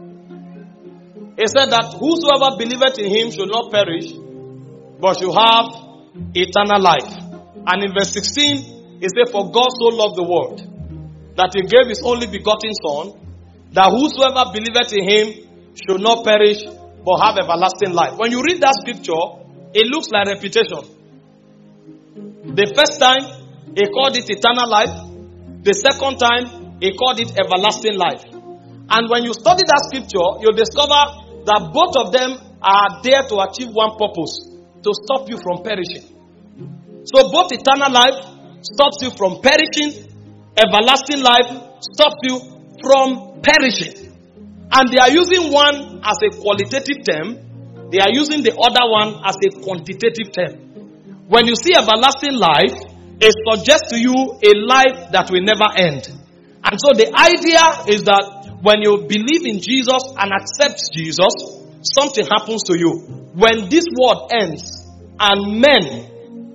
It said that whosoever believeth in him should not perish, but should have eternal life. And in verse sixteen, it said, for God so loved the world, that he gave his only begotten Son, that whosoever believeth in him should not perish, but have everlasting life. When you read that scripture, it looks like repetition. The first time, he called it eternal life. The second time, he called it everlasting life. And when you study that scripture, you'll discover that both of them are there to achieve one purpose, to stop you from perishing. So both eternal life stops you from perishing, everlasting life stops you from perishing. And they are using one as a qualitative term, they are using the other one as a quantitative term. When you see everlasting life, it suggests to you a life that will never end. And so the idea is that when you believe in Jesus and accept Jesus, something happens to you. When this world ends and men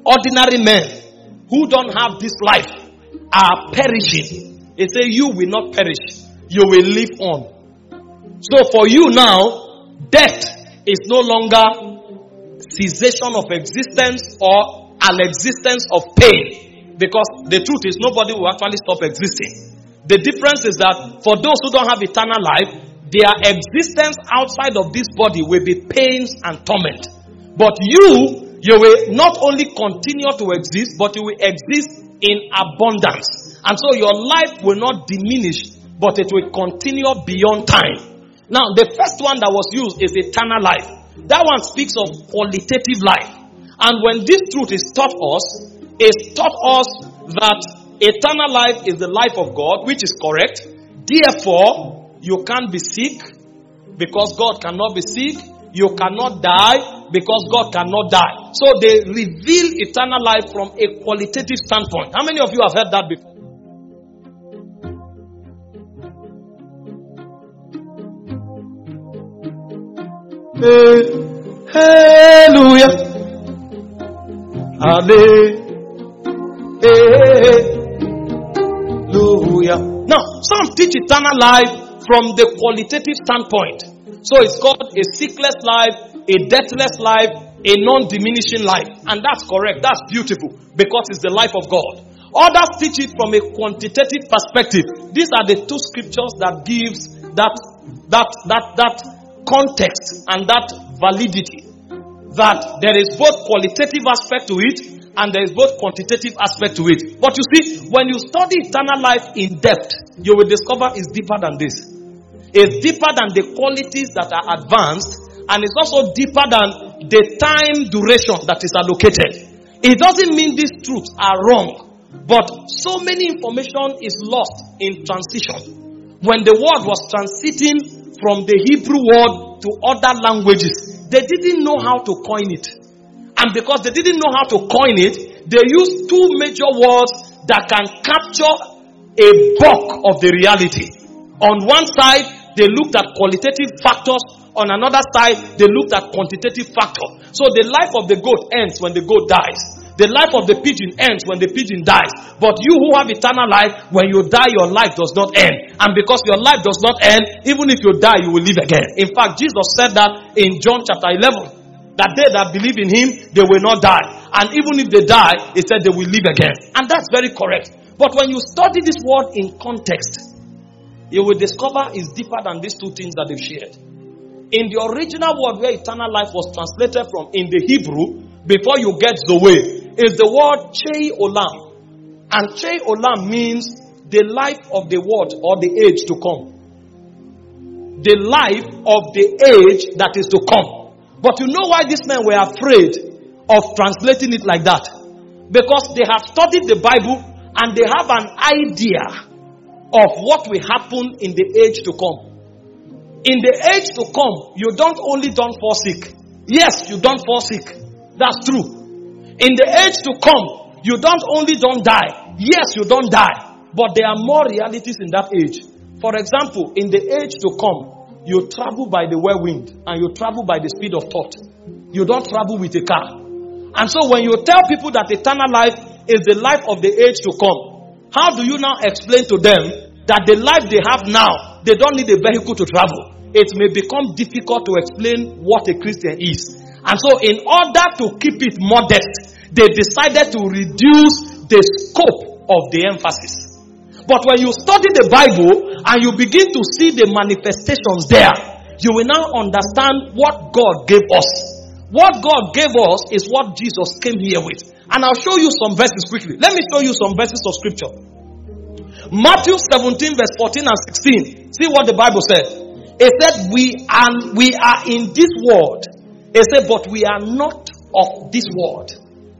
ordinary men who don't have this life are perishing. They say you will not perish. You will live on. So for you now, death is no longer cessation of existence or an existence of pain. Because the truth is nobody will actually stop existing. The difference is that for those who don't have eternal life, their existence outside of this body will be pains and torment. But you, you will not only continue to exist, but you will exist in abundance. And so your life will not diminish, but it will continue beyond time. Now, the first one that was used is eternal life. That one speaks of qualitative life. And when this truth is taught us, it's taught us that eternal life is the life of God, which is correct. Therefore, you can't be sick because God cannot be sick. You cannot die because God cannot die. So they reveal eternal life from a qualitative standpoint. How many of you have heard that before? Hallelujah. Hallelujah. Now, some teach eternal life from the qualitative standpoint. So it's called a sickless life, a deathless life, a non-diminishing life. And that's correct. That's beautiful because it's the life of God. Others teach it from a quantitative perspective. These are the two scriptures that gives that that that that context and that validity. That there is both qualitative aspect to it and there is both quantitative aspect to it. But you see, when you study eternal life in depth, you will discover it's deeper than this. It's deeper than the qualities that are advanced, and it's also deeper than the time duration that is allocated. It doesn't mean these truths are wrong, but so many information is lost in transition. When the word was transiting from the Hebrew word to other languages, they didn't know how to coin it. And because they didn't know how to coin it, they used two major words that can capture a bulk of the reality. On one side, they looked at qualitative factors. On another side, they looked at quantitative factors. So the life of the goat ends when the goat dies. The life of the pigeon ends when the pigeon dies. But you who have eternal life, when you die, your life does not end. And because your life does not end, even if you die, you will live again. In fact, Jesus said that in John chapter eleven. That they that believe in him, they will not die. And even if they die, he said they will live again. And that's very correct. But when you study this word in context, you will discover it's deeper than these two things that they've shared. In the original word where eternal life was translated from in the Hebrew, before you get Zoe, is the word Chei Olam. And Chei Olam means the life of the world or the age to come. The life of the age that is to come. But you know why these men were afraid of translating it like that? Because they have studied the Bible and they have an idea of what will happen in the age to come. In the age to come, you don't only don't fall sick. Yes, you don't fall sick. That's true. In the age to come, you don't only don't die. Yes, you don't die. But there are more realities in that age. For example, in the age to come, you travel by the whirlwind and you travel by the speed of thought. You don't travel with a car. And so when you tell people that eternal life is the life of the age to come, how do you now explain to them that the life they have now, they don't need a vehicle to travel? It may become difficult to explain what a Christian is. And so in order to keep it modest, they decided to reduce the scope of the emphasis. But when you study the Bible and you begin to see the manifestations there, you will now understand what God gave us. What God gave us is what Jesus came here with. And I'll show you some verses quickly. Let me show you some verses of scripture. Matthew seventeen verse fourteen and sixteen. See what the Bible said. It said, we are, we are in this world. It said, but we are not of this world.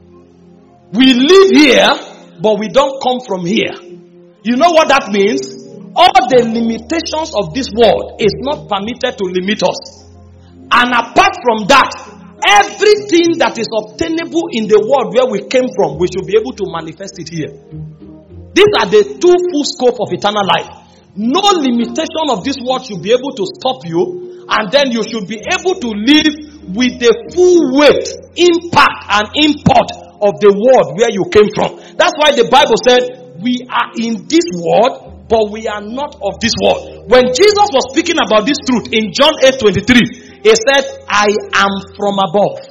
We live here, but we don't come from here. You know what that means? All the limitations of this world is not permitted to limit us. And apart from that, everything that is obtainable in the world where we came from, we should be able to manifest it here. These are the two full scope of eternal life. No limitation of this world should be able to stop you, and then you should be able to live with the full weight, impact, and import of the world where you came from. That's why the Bible said, we are in this world, but we are not of this world. When Jesus was speaking about this truth in John eight twenty-three, he said, I am from above.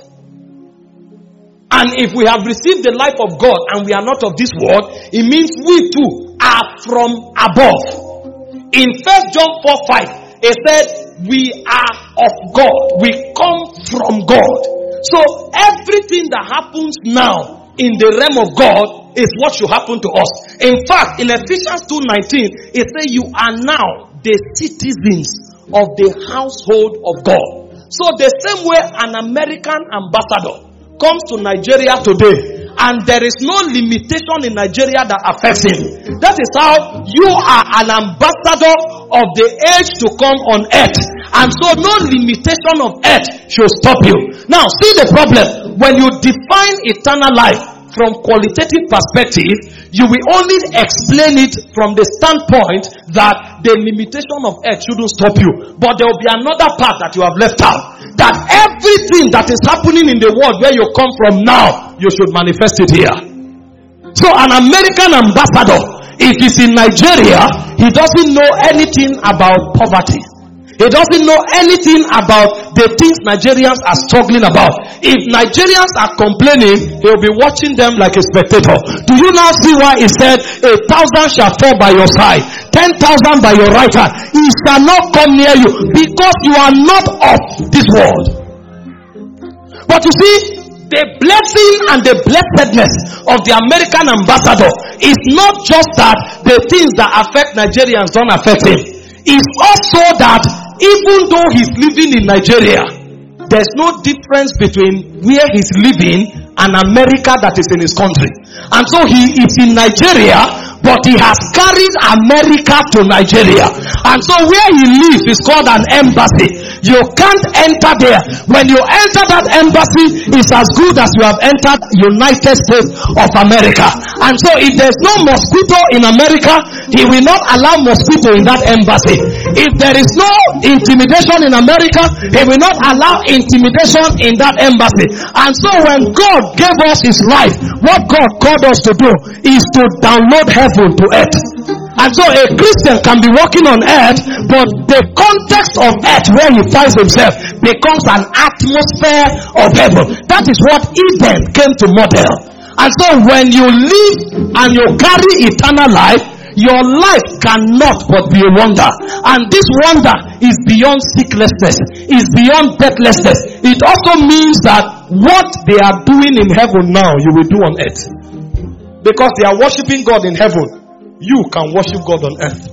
And if we have received the life of God and we are not of this world, it means we too are from above. In First John four five, it said, we are of God. We come from God. So everything that happens now in the realm of God is what should happen to us. In fact, in Ephesians two nineteen, it says you are now the citizens of the household of God. So the same way an American ambassador comes to Nigeria today, and there is no limitation in Nigeria that affects him. That is how you are an ambassador of the age to come on earth. And so no limitation of earth should stop you. Now, see the problem. When you define eternal life from qualitative perspective, you will only explain it from the standpoint that the limitation of earth shouldn't stop you. But there will be another part that you have left out. That everything that is happening in the world where you come from now, you should manifest it here. So an American ambassador, if he's in Nigeria, he doesn't know anything about poverty. He doesn't know anything about the things Nigerians are struggling about. If Nigerians are complaining, he'll be watching them like a spectator. Do you now see why he said, a thousand shall fall by your side, ten thousand by your right hand. He shall not come near you because you are not of this world. But you see, the blessing and the blessedness of the American ambassador is not just that the things that affect Nigerians don't affect him. It's also that even though he's living in Nigeria, there's no difference between where he's living and America that is in his country. And so he is in Nigeria, but he has carried America to Nigeria. And so where he lives is called an embassy. You can't enter there. When you enter that embassy, it's as good as you have entered United States of America. And so if there's no mosquito in America, he will not allow mosquito in that embassy. If there is no intimidation in America, he will not allow intimidation in that embassy. And so when God gave us his life, what God called us to do is to download heaven to earth. And so a Christian can be walking on earth, but the context of earth where he finds himself becomes an atmosphere of heaven. That is what Eden came to model. And so when you live and you carry eternal life, your life cannot but be a wonder. And this wonder is beyond sicknessness, is beyond deathlessness. It also means that what they are doing in heaven now, you will do on earth. Because they are worshiping God in heaven, you can worship God on earth.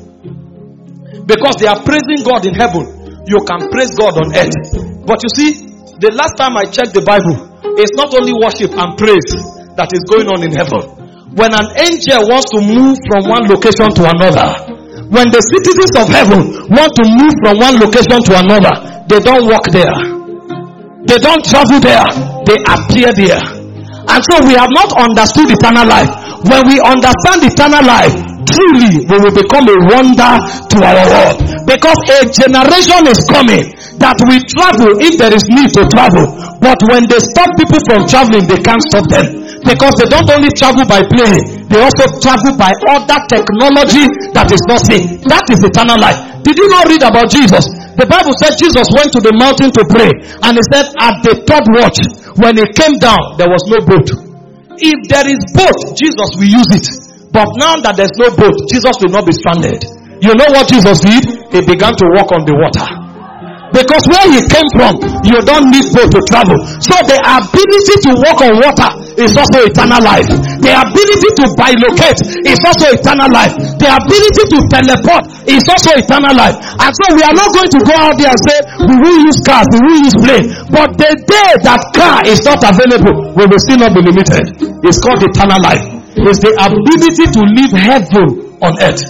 Because they are praising God in heaven, you can praise God on earth. But you see, the last time I checked the Bible, it's not only worship and praise that is going on in heaven. When an angel wants to move from one location to another, when the citizens of heaven want to move from one location to another, they don't walk there. They don't travel there. They appear there. And so we have not understood eternal life. When we understand eternal life, truly we will become a wonder to our world. Because a generation is coming that will travel if there is need to travel. But when they stop people from traveling, they can't stop them. Because they don't only travel by plane, they also travel by other technology that is not seen. That is eternal life. Did you not read about Jesus? The Bible said Jesus went to the mountain to pray, and he said at the third watch, when he came down, there was no boat. If there is boat, Jesus will use it. But now that there's no boat, Jesus will not be stranded. You know what Jesus did? He began to walk on the water. Because where he came from, you don't need boat to travel. So the ability to walk on water is also eternal life. The ability to bilocate is also eternal life. The ability to teleport is also eternal life. And so we are not going to go out there and say, we will use cars, we will use plane. But the day that car is not available, we will still not be limited. It's called eternal life. It's the ability to live heaven on earth.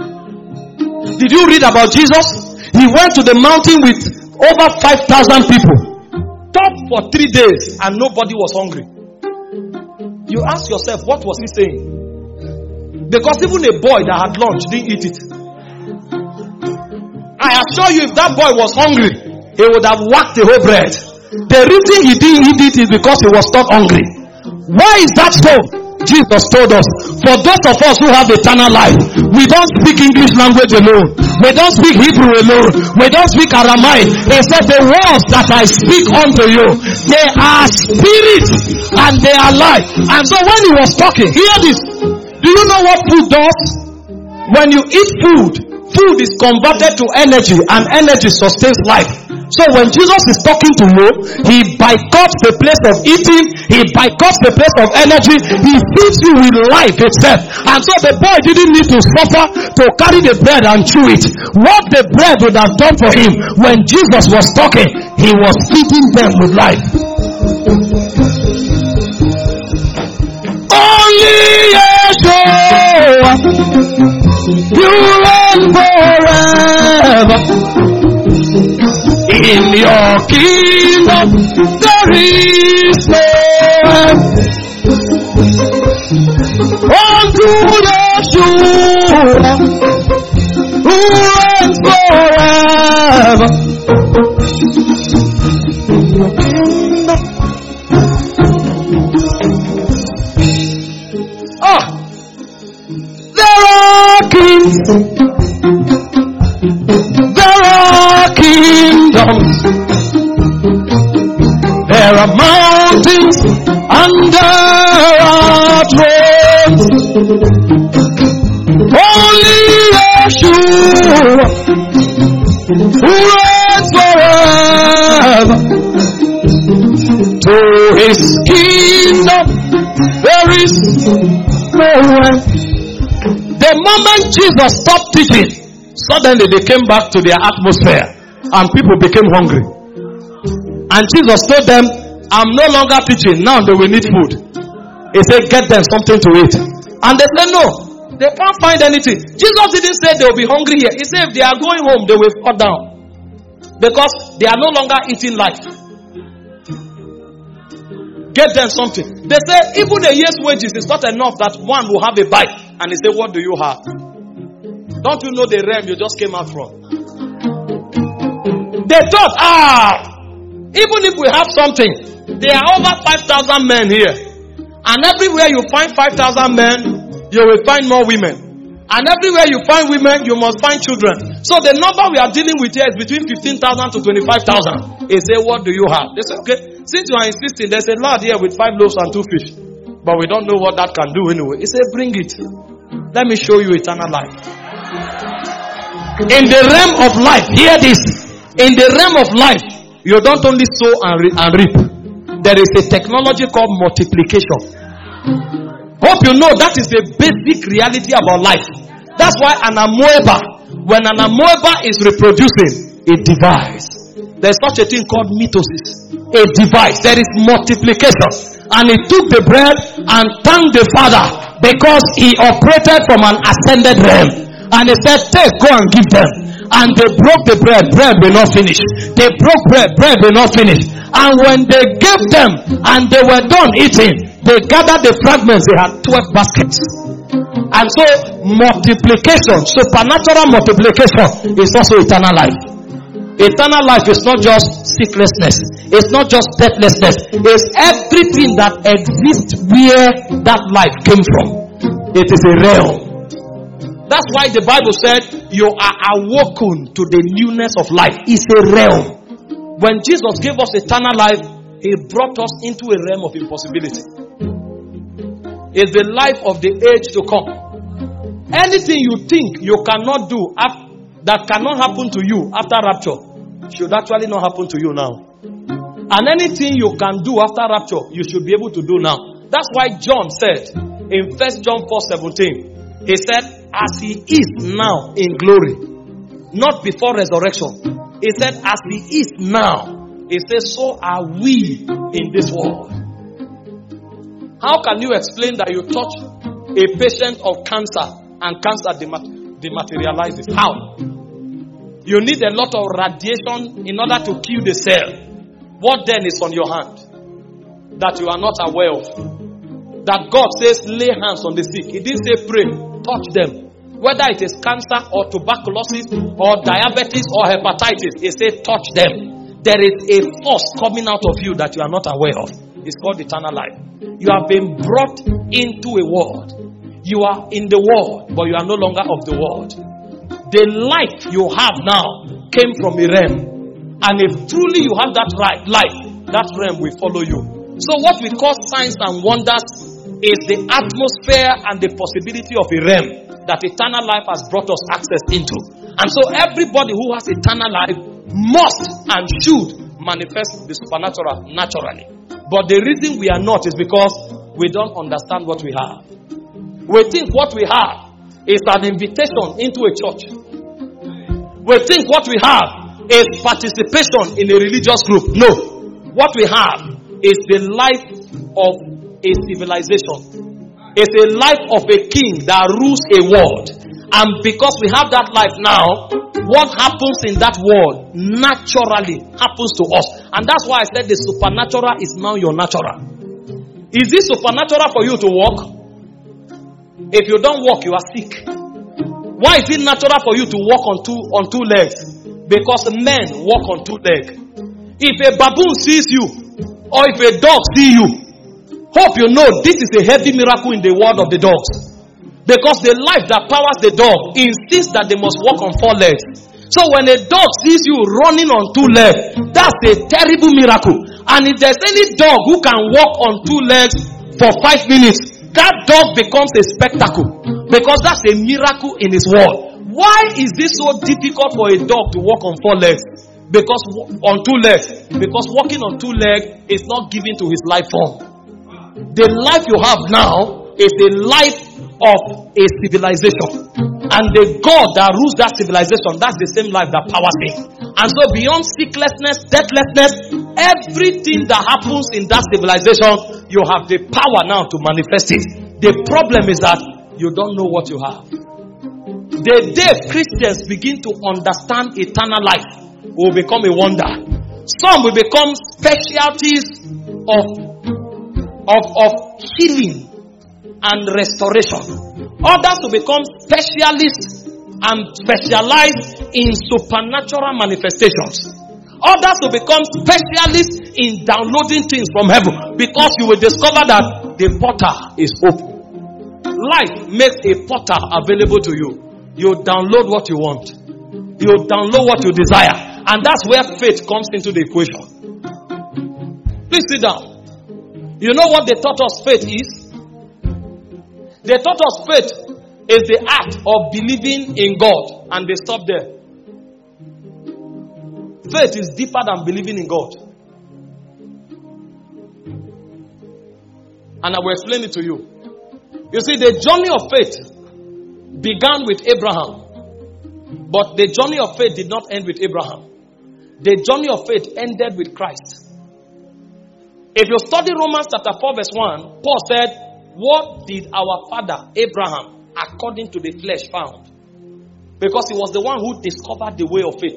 Did you read about Jesus? He went to the mountain with over five thousand people. Talked for three days and nobody was hungry. You ask yourself, what was he saying? Because even a boy that had lunch didn't eat it. I assure you, if that boy was hungry, he would have whacked the whole bread. The reason he didn't eat it is because he was not hungry. Why is that so? Jesus told us, for those of us who have eternal life, we don't speak English language alone. We don't speak Hebrew alone. We don't speak Aramaic. He said, the words that I speak unto you, they are spirit and they are life. And so when he was talking, hear this. Do you know what food does? When you eat food, food is converted to energy, and energy sustains life. So when Jesus is talking to you, he boycotts the place of eating, he boycotts the place of energy, he feeds you with life itself. And so the boy didn't need to suffer to carry the bread and chew it. What the bread would have done for him, when Jesus was talking, he was feeding them with life. Only Yeshua, you reign forever. In your kingdom there is no end. Unto Yeshua, who reigns forever. In your kingdom. Ah, there are kings. There are kingdoms, there are mountains, and there are thrones. Only Yeshua, who reigns forever. To his kingdom there is no end. The moment Jesus stopped teaching, suddenly they came back to their atmosphere and people became hungry. And Jesus told them, I'm no longer teaching, now they will need food. He said, get them something to eat. And they said, no, they can't find anything. Jesus didn't say they will be hungry here. He said if they are going home, they will fall down. Because they are no longer eating life. Get them something. They say even a year's wages is not enough that one will have a bite. And he said, what do you have? Don't you know the realm you just came out from? They thought, ah, even if we have something, there are over five thousand men here. And everywhere you find five thousand men, you will find more women. And everywhere you find women, you must find children. So the number we are dealing with here is between fifteen thousand to twenty-five thousand. They say, what do you have? They say, okay, since you are insisting, there's a lad here with five loaves and two fish. But we don't know what that can do anyway. He said, bring it. Let me show you eternal life. In the realm of life, hear this. In the realm of life, you don't only sow and, re- and reap. There is a technology called multiplication. Hope you know that is the basic reality about life. That's why an amoeba, when an amoeba is reproducing, it divides. There's such a thing called mitosis. It divides. There is multiplication. And he took the bread and thanked the Father because he operated from an ascended realm. And he said, take, go and give them. And they broke the bread, bread will not finish. They broke bread, bread will not finish. And when they gave them and they were done eating, they gathered the fragments. They had twelve baskets. And so multiplication, supernatural multiplication, is also eternal life. Eternal life is not just sicknessness. It's not just deathlessness. It's everything that exists where that life came from. It is a realm. That's why the Bible said you are awoken to the newness of life. It's a realm. When Jesus gave us eternal life, he brought us into a realm of impossibility. It's the life of the age to come. Anything you think you cannot do after, that cannot happen to you after rapture should actually not happen to you now. And anything you can do after rapture, you should be able to do now. That's why John said in First John four seventeen, he said, as he is now in glory, not before resurrection. He said, as he is now, he says, so are we in this world. How can you explain that you touch a patient of cancer and cancer demat- dematerializes? How? You need a lot of radiation in order to kill the cell. What then is on your hand that you are not aware of? That God says, lay hands on the sick. He didn't say pray, touch them. Whether it is cancer or tuberculosis or diabetes or hepatitis, he said touch them. There is a force coming out of you that you are not aware of. It's called eternal life. You have been brought into a world. You are in the world, but you are no longer of the world. The life you have now came from a realm. And if truly you have that right life, that realm will follow you. So what we call signs and wonders is the atmosphere and the possibility of a realm that eternal life has brought us access into. And so everybody who has eternal life must and should manifest the supernatural naturally. But the reason we are not is because we don't understand what we have. We think what we have is an invitation into a church. We think what we have is participation in a religious group. No. What we have is the life of a civilization. It's a life of a king that rules a world. And because we have that life now, what happens in that world naturally happens to us. And that's why I said the supernatural is now your natural. Is it supernatural for you to walk? If you don't walk, you are sick. Why is it natural for you to walk on two on two legs? Because men walk on two legs. If a baboon sees you, or if a dog sees you, hope you know this is a heavy miracle in the world of the dogs. Because the life that powers the dog insists that they must walk on four legs. So when a dog sees you running on two legs, that's a terrible miracle. And if there's any dog who can walk on two legs for five minutes, that dog becomes a spectacle. Because that's a miracle in his world. Why is this so difficult for a dog to walk on four legs? Because on two legs. Because walking on two legs is not given to his life form. The life you have now is the life of a civilization. And the God that rules that civilization, that's the same life that powers him. And so beyond sicknessness, deathlessness, everything that happens in that civilization, you have the power now to manifest it. The problem is that you don't know what you have. The day Christians begin to understand eternal life, will become a wonder. Some will become specialties of, of, of healing and restoration. Others will become specialists and specialize in supernatural manifestations. Others will become specialists in downloading things from heaven, because you will discover that the portal is open. Life makes a portal available to you. You download what you want. You download what you desire. And that's where faith comes into the equation. Please sit down. You know what they taught us faith is? They taught us faith is the act of believing in God. And they stop there. Faith is deeper than believing in God. And I will explain it to you. You see, the journey of faith began with Abraham. But the journey of faith did not end with Abraham. The journey of faith ended with Christ. If you study Romans chapter four verse one, Paul said, what did our father Abraham according to the flesh found? Because he was the one who discovered the way of faith.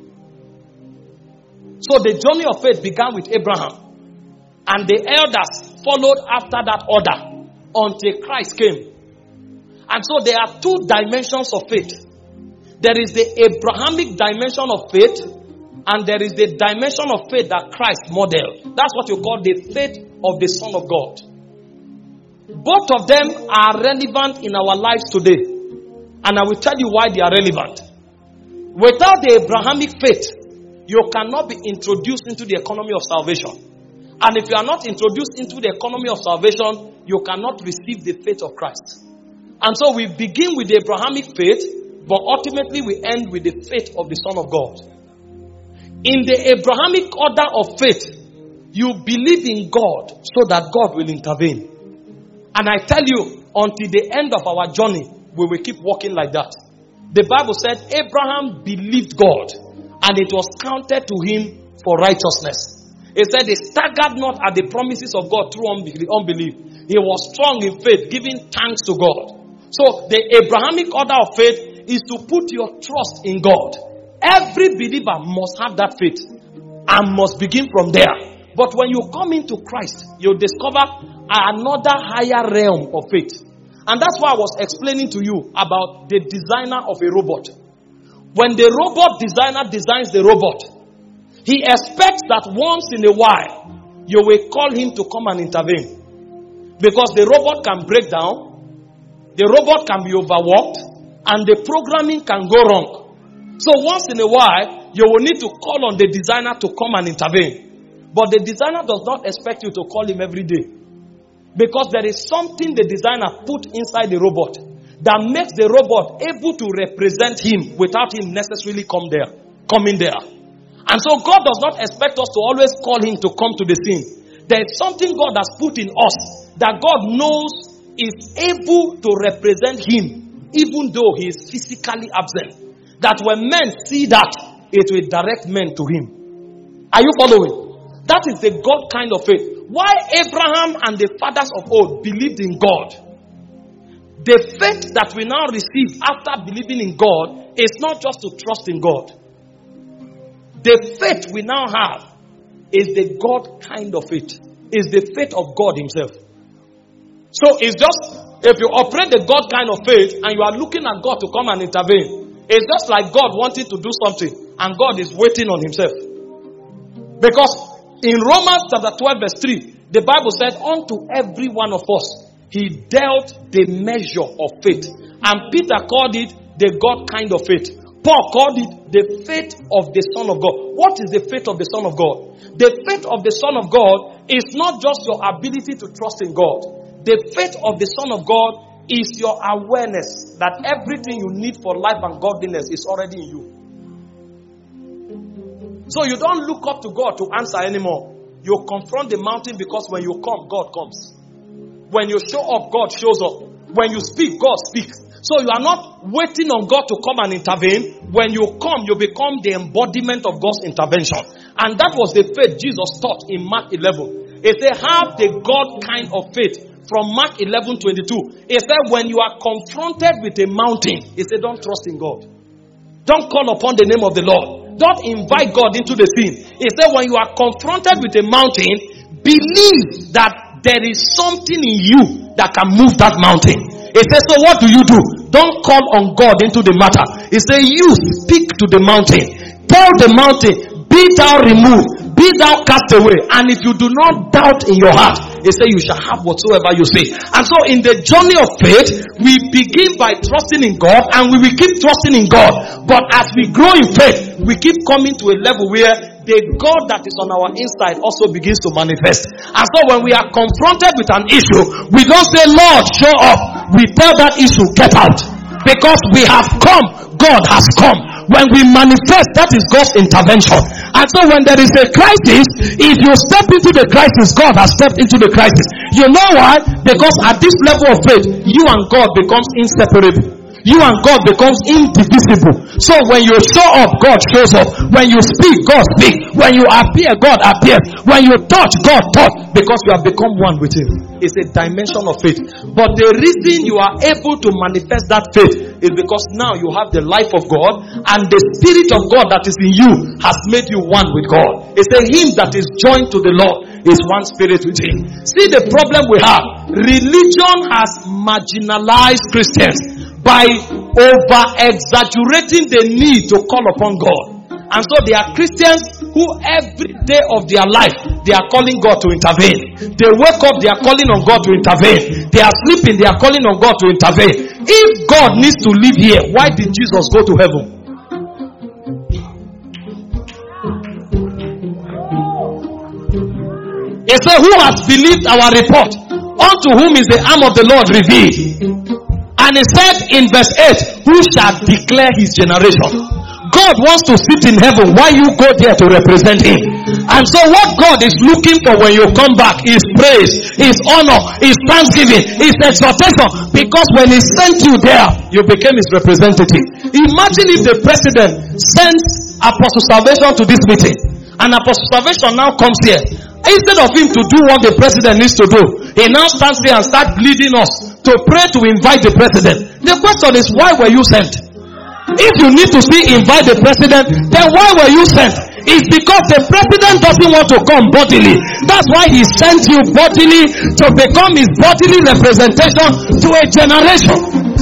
So the journey of faith began with Abraham. And the elders followed after that order until Christ came. And so there are two dimensions of faith. There is the Abrahamic dimension of faith, and there is the dimension of faith that Christ modeled. That's what you call the faith of the Son of God. Both of them are relevant in our lives today. And I will tell you why they are relevant. Without the Abrahamic faith, you cannot be introduced into the economy of salvation. And if you are not introduced into the economy of salvation, you cannot receive the faith of Christ. And so we begin with the Abrahamic faith, but ultimately we end with the faith of the Son of God. In the Abrahamic order of faith, you believe in God so that God will intervene. And I tell you, until the end of our journey, we will keep walking like that. The Bible said Abraham believed God, and it was counted to him for righteousness. It said he staggered not at the promises of God through unbelief. He was strong in faith, giving thanks to God. So the Abrahamic order of faith is to put your trust in God. Every believer must have that faith and must begin from there. But when you come into Christ, you discover another higher realm of faith. And that's why I was explaining to you about the designer of a robot. When the robot designer designs the robot, he expects that once in a while, you will call him to come and intervene. Because the robot can break down, the robot can be overworked, and the programming can go wrong. So once in a while, you will need to call on the designer to come and intervene. But the designer does not expect you to call him every day. Because there is something the designer put inside the robot that makes the robot able to represent him without him necessarily come there, coming there. And so God does not expect us to always call him to come to the scene. There is something God has put in us that God knows is able to represent him even though he is physically absent. That when men see that, it will direct men to him. Are you following? That is the God kind of faith. Why Abraham and the fathers of old believed in God. The faith that we now receive after believing in God is not just to trust in God. The faith we now have is the God kind of faith. Is the faith of God himself. So it's just, if you operate the God kind of faith and you are looking at God to come and intervene, it's just like God wanting to do something and God is waiting on himself. Because in Romans chapter twelve verse three, the Bible said, unto every one of us, he dealt the measure of faith. And Peter called it the God kind of faith. Paul called it the faith of the Son of God. What is the faith of the Son of God? The faith of the Son of God is not just your ability to trust in God. The faith of the Son of God is your awareness that everything you need for life and godliness is already in you. So you don't look up to God to answer anymore. You confront the mountain because when you come, God comes. When you show up, God shows up. When you speak, God speaks. So you are not waiting on God to come and intervene. When you come, you become the embodiment of God's intervention. And that was the faith Jesus taught in Mark eleven. He said, have the God kind of faith. From Mark eleven twenty-two. He said, when you are confronted with a mountain, he said, don't trust in God. Don't call upon the name of the Lord. Don't invite God into the scene. He said, when you are confronted with a mountain, believe that there is something in you that can move that mountain. He says, so what do you do? Don't call on God into the matter. He says, you speak to the mountain. Tell the mountain, be thou removed, be thou cast away. And if you do not doubt in your heart, he says, you shall have whatsoever you say. And so in the journey of faith, we begin by trusting in God and we will keep trusting in God. But as we grow in faith, we keep coming to a level where the God that is on our inside also begins to manifest. And so when we are confronted with an issue, we don't say, Lord, show up. We tell that issue, get out. Because we have come, God has come. When we manifest, that is God's intervention. And so when there is a crisis, if you step into the crisis, God has stepped into the crisis. You know why? Because at this level of faith, you and God becomes inseparable. You and God becomes indivisible. So when you show up, God shows up. When you speak, God speaks. When you appear, God appears. When you touch, God touch. Because you have become one with him. It's a dimension of faith. But the reason you are able to manifest that faith is because now you have the life of God and the Spirit of God that is in you has made you one with God. It's a him that is joined to the Lord is one spirit with him. See the problem we have. Religion has marginalized Christians by over-exaggerating the need to call upon God. And so there are Christians who every day of their life, they are calling God to intervene. They wake up, they are calling on God to intervene. They are sleeping, they are calling on God to intervene. If God needs to live here, why did Jesus go to heaven? He said, who has believed our report? Unto whom is the arm of the Lord revealed? And he said in verse eight, who shall declare his generation? God wants to sit in heaven while you go there to represent him. And so what God is looking for when you come back is praise, is honor, is thanksgiving, is exhortation. Because when he sent you there, you became his representative. Imagine if the president sends Apostle Salvation to this meeting. And Apostle Salvation now comes here. Instead of him to do what the president needs to do, he now stands here and starts leading us to pray to invite the president. The question is, why were you sent? If you need to still invite the president, then why were you sent? It's because the president doesn't want to come bodily. That's why he sent you bodily to become his bodily representation to a generation.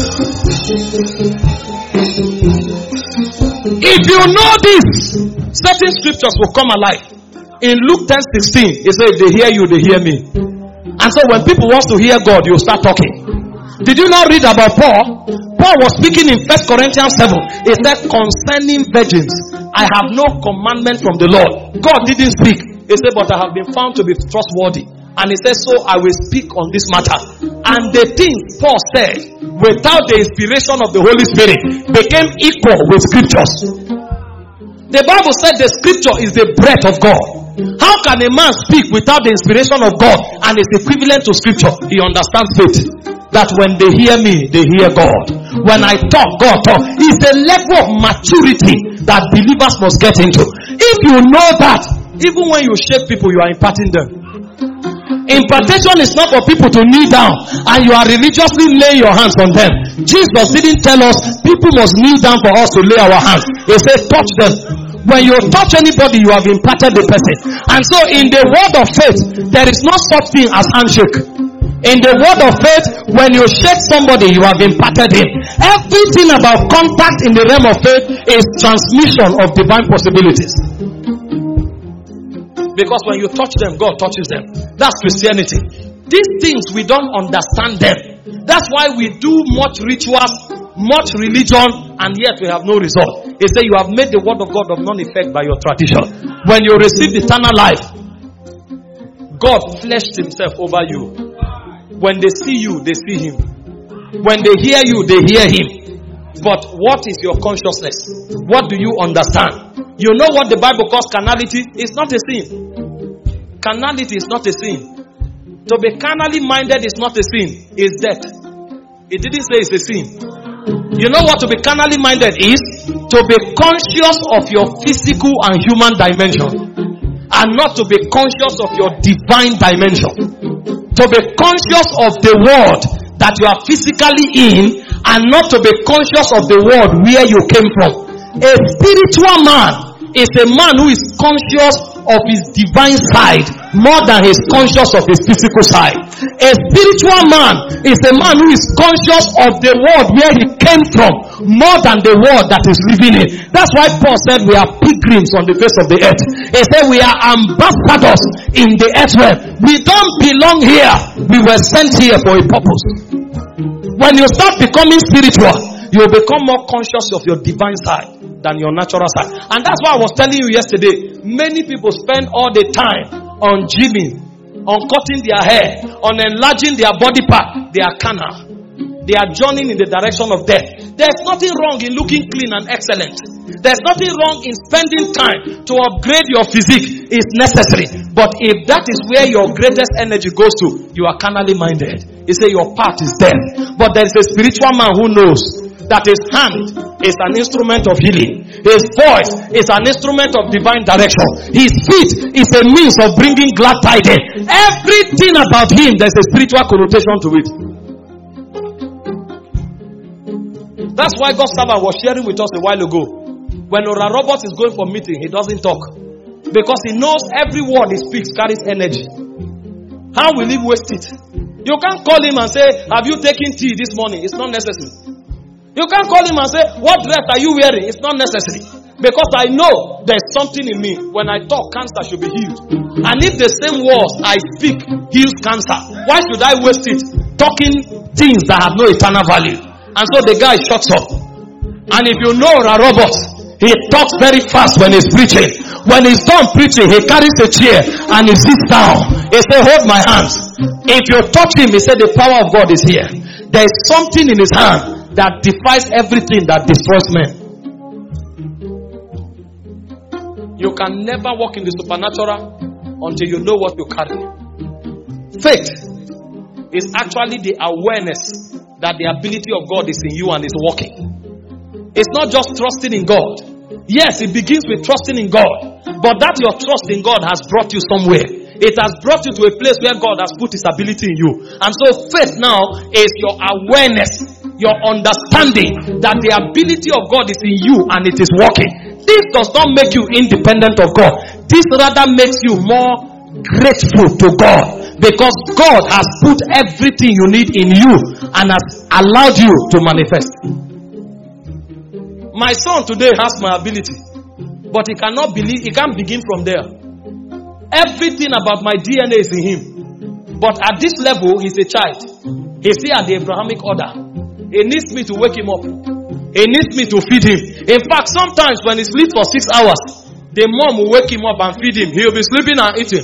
If you know this, certain scriptures will come alive. In Luke ten sixteen, it says, if they hear you, they hear me. And so when people want to hear God, you start talking. Did you not read about Paul? Paul was speaking in First Corinthians seven. He said, concerning virgins, I have no commandment from the Lord. God didn't speak. He said, but I have been found to be trustworthy. And he said, so I will speak on this matter. And the things Paul said, without the inspiration of the Holy Spirit, became equal with scriptures. The Bible said the scripture is the breath of God. How can a man speak without the inspiration of God and is equivalent to scripture? He understands faith. That when they hear me, they hear God. When I talk, God talk. It's a level of maturity that believers must get into. If you know that, even when you shake people, you are imparting them. Impartation is not for people to kneel down and you are religiously laying your hands on them. Jesus didn't tell us people must kneel down for us to lay our hands. He said, touch them. When you touch anybody, you have imparted the person. And so in the word of faith, there is no such thing as handshake. In the word of faith, when you shake somebody, you have imparted him. Everything about contact in the realm of faith is transmission of divine possibilities. Because when you touch them, God touches them. That's Christianity. These things, we don't understand them. That's why we do much rituals, much religion, and yet we have no result. They say you have made the word of God of none effect by your tradition. When you receive eternal life, God fleshed himself over you. When they see you, they see him. When they hear you, they hear him. But what is your consciousness? What do you understand? You know what the Bible calls carnality? It's not a sin. Carnality is not a sin. To be carnally minded is not a sin. It's death. It didn't say it's a sin. You know what to be carnally minded is? To be conscious of your physical and human dimension. And not to be conscious of your divine dimension. To be conscious of the world that you are physically in and not to be conscious of the world where you came from. A spiritual man is a man who is conscious of his divine side more than he is conscious of his physical side. A spiritual man is a man who is conscious of the world where he came from more than the world that is living in. That's why Paul said we are pilgrims on the face of the earth. He said we are ambassadors in the earth realm. We don't belong here. We were sent here for a purpose. When you start becoming spiritual, you will become more conscious of your divine side than your natural side. And that's why I was telling you yesterday, many people spend all the time on gymming, on cutting their hair, on enlarging their body part. They are carnal. They are journeying in the direction of death. There's nothing wrong in looking clean and excellent. There's nothing wrong in spending time to upgrade your physique. It's necessary. But if that is where your greatest energy goes to, you are carnally minded. You say your path is death. But there is a spiritual man who knows that his hand is an instrument of healing. His voice is an instrument of divine direction. His feet is a means of bringing glad tidings. Everything about him, there's a spiritual connotation to it. That's why God's servant was sharing with us a while ago. When Ora Robert is going for meeting, he doesn't talk. Because he knows every word he speaks carries energy. How will he waste it? You can't call him and say, have you taken tea this morning? It's not necessary. You can't call him and say, what dress are you wearing? It's not necessary. Because I know there's something in me. When I talk, cancer should be healed. And if the same words I speak heals cancer, why should I waste it talking things that have no eternal value? And so the guy shuts up. And if you know Robert, he talks very fast when he's preaching. When he's done preaching, he carries a chair and he sits down. He says, hold my hands. If you touch him, he said, the power of God is here. There is something in his hand that defies everything that destroys men. You can never walk in the supernatural until you know what you carry. Faith is actually the awareness that the ability of God is in you and is working. It's not just trusting in God. Yes, it begins with trusting in God. But that your trust in God has brought you somewhere. It has brought you to a place where God has put his ability in you. And so faith now is your awareness, your understanding that the ability of God is in you and it is working. This does not make you independent of God. This rather makes you more grateful to God. Because God has put everything you need in you and has allowed you to manifest. My son today has my ability. But he cannot believe, he can't begin from there. Everything about my D N A is in him. But at this level, he's a child. He's still at the Abrahamic order. He needs me to wake him up. He needs me to feed him. In fact, sometimes when he sleeps for six hours, the mom will wake him up and feed him. He will be sleeping and eating.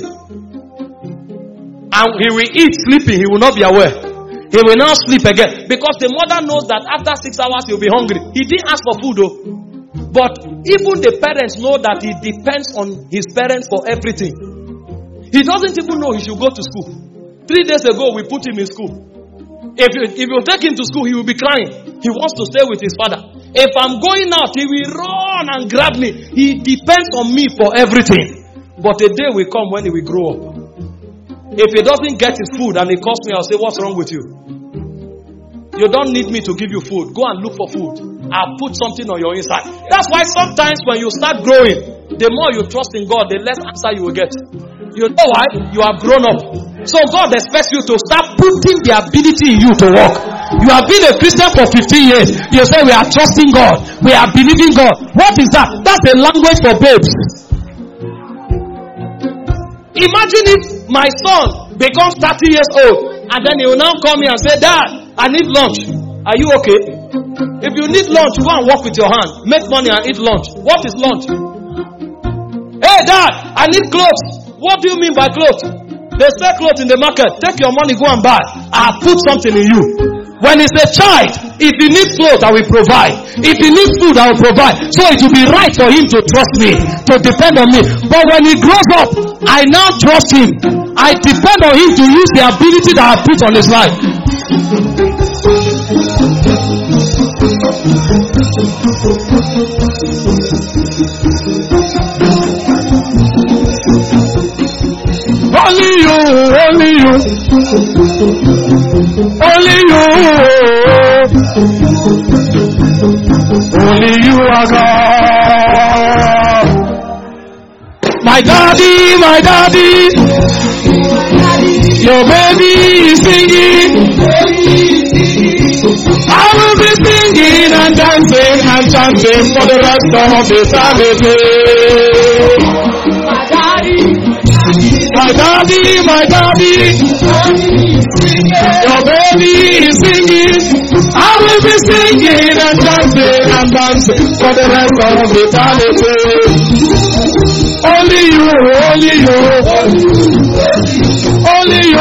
And he will eat sleeping. He will not be aware. He will now sleep again. Because the mother knows that after six hours, he'll be hungry. He didn't ask for food though. But even the parents know that he depends on his parents for everything. He doesn't even know he should go to school. Three days ago, we put him in school. If you, if you take him to school, he will be crying. He wants to stay with his father. If I'm going out, he will run and grab me. He depends on me for everything. But a day will come when he will grow up. If he doesn't get his food and he calls me, I'll say, what's wrong with you? You don't need me to give you food. Go and look for food. I'll put something on your inside. That's why sometimes when you start growing, the more you trust in God, the less answer you will get. You know why? You have grown up. So God expects you to start putting the ability in you to work. You have been a Christian for fifteen years. You say we are trusting God. We are believing God. What is that? That's a language for babes. Imagine if my son becomes thirty years old and then he will now call me and say, Dad, I need lunch. Are you okay? If you need lunch, go and walk with your hand. Make money and eat lunch. What is lunch? Hey Dad, I need clothes. What do you mean by clothes? They sell clothes in the market. Take your money, go and buy. I have put something in you. When it's a child, if he needs clothes, I will provide. If he needs food, I will provide. So it will be right for him to trust me, to depend on me. But when he grows up, I now trust him. I depend on him to use the ability that I put on his life. Only you, only you, only you, only you are God. My daddy, my daddy, your baby is singing. I will be singing and dancing and chanting for the rest of eternity. My daddy, my daddy, your baby is singing. I will be singing and dancing and dancing for the rest of eternity. Only you, only you, only you,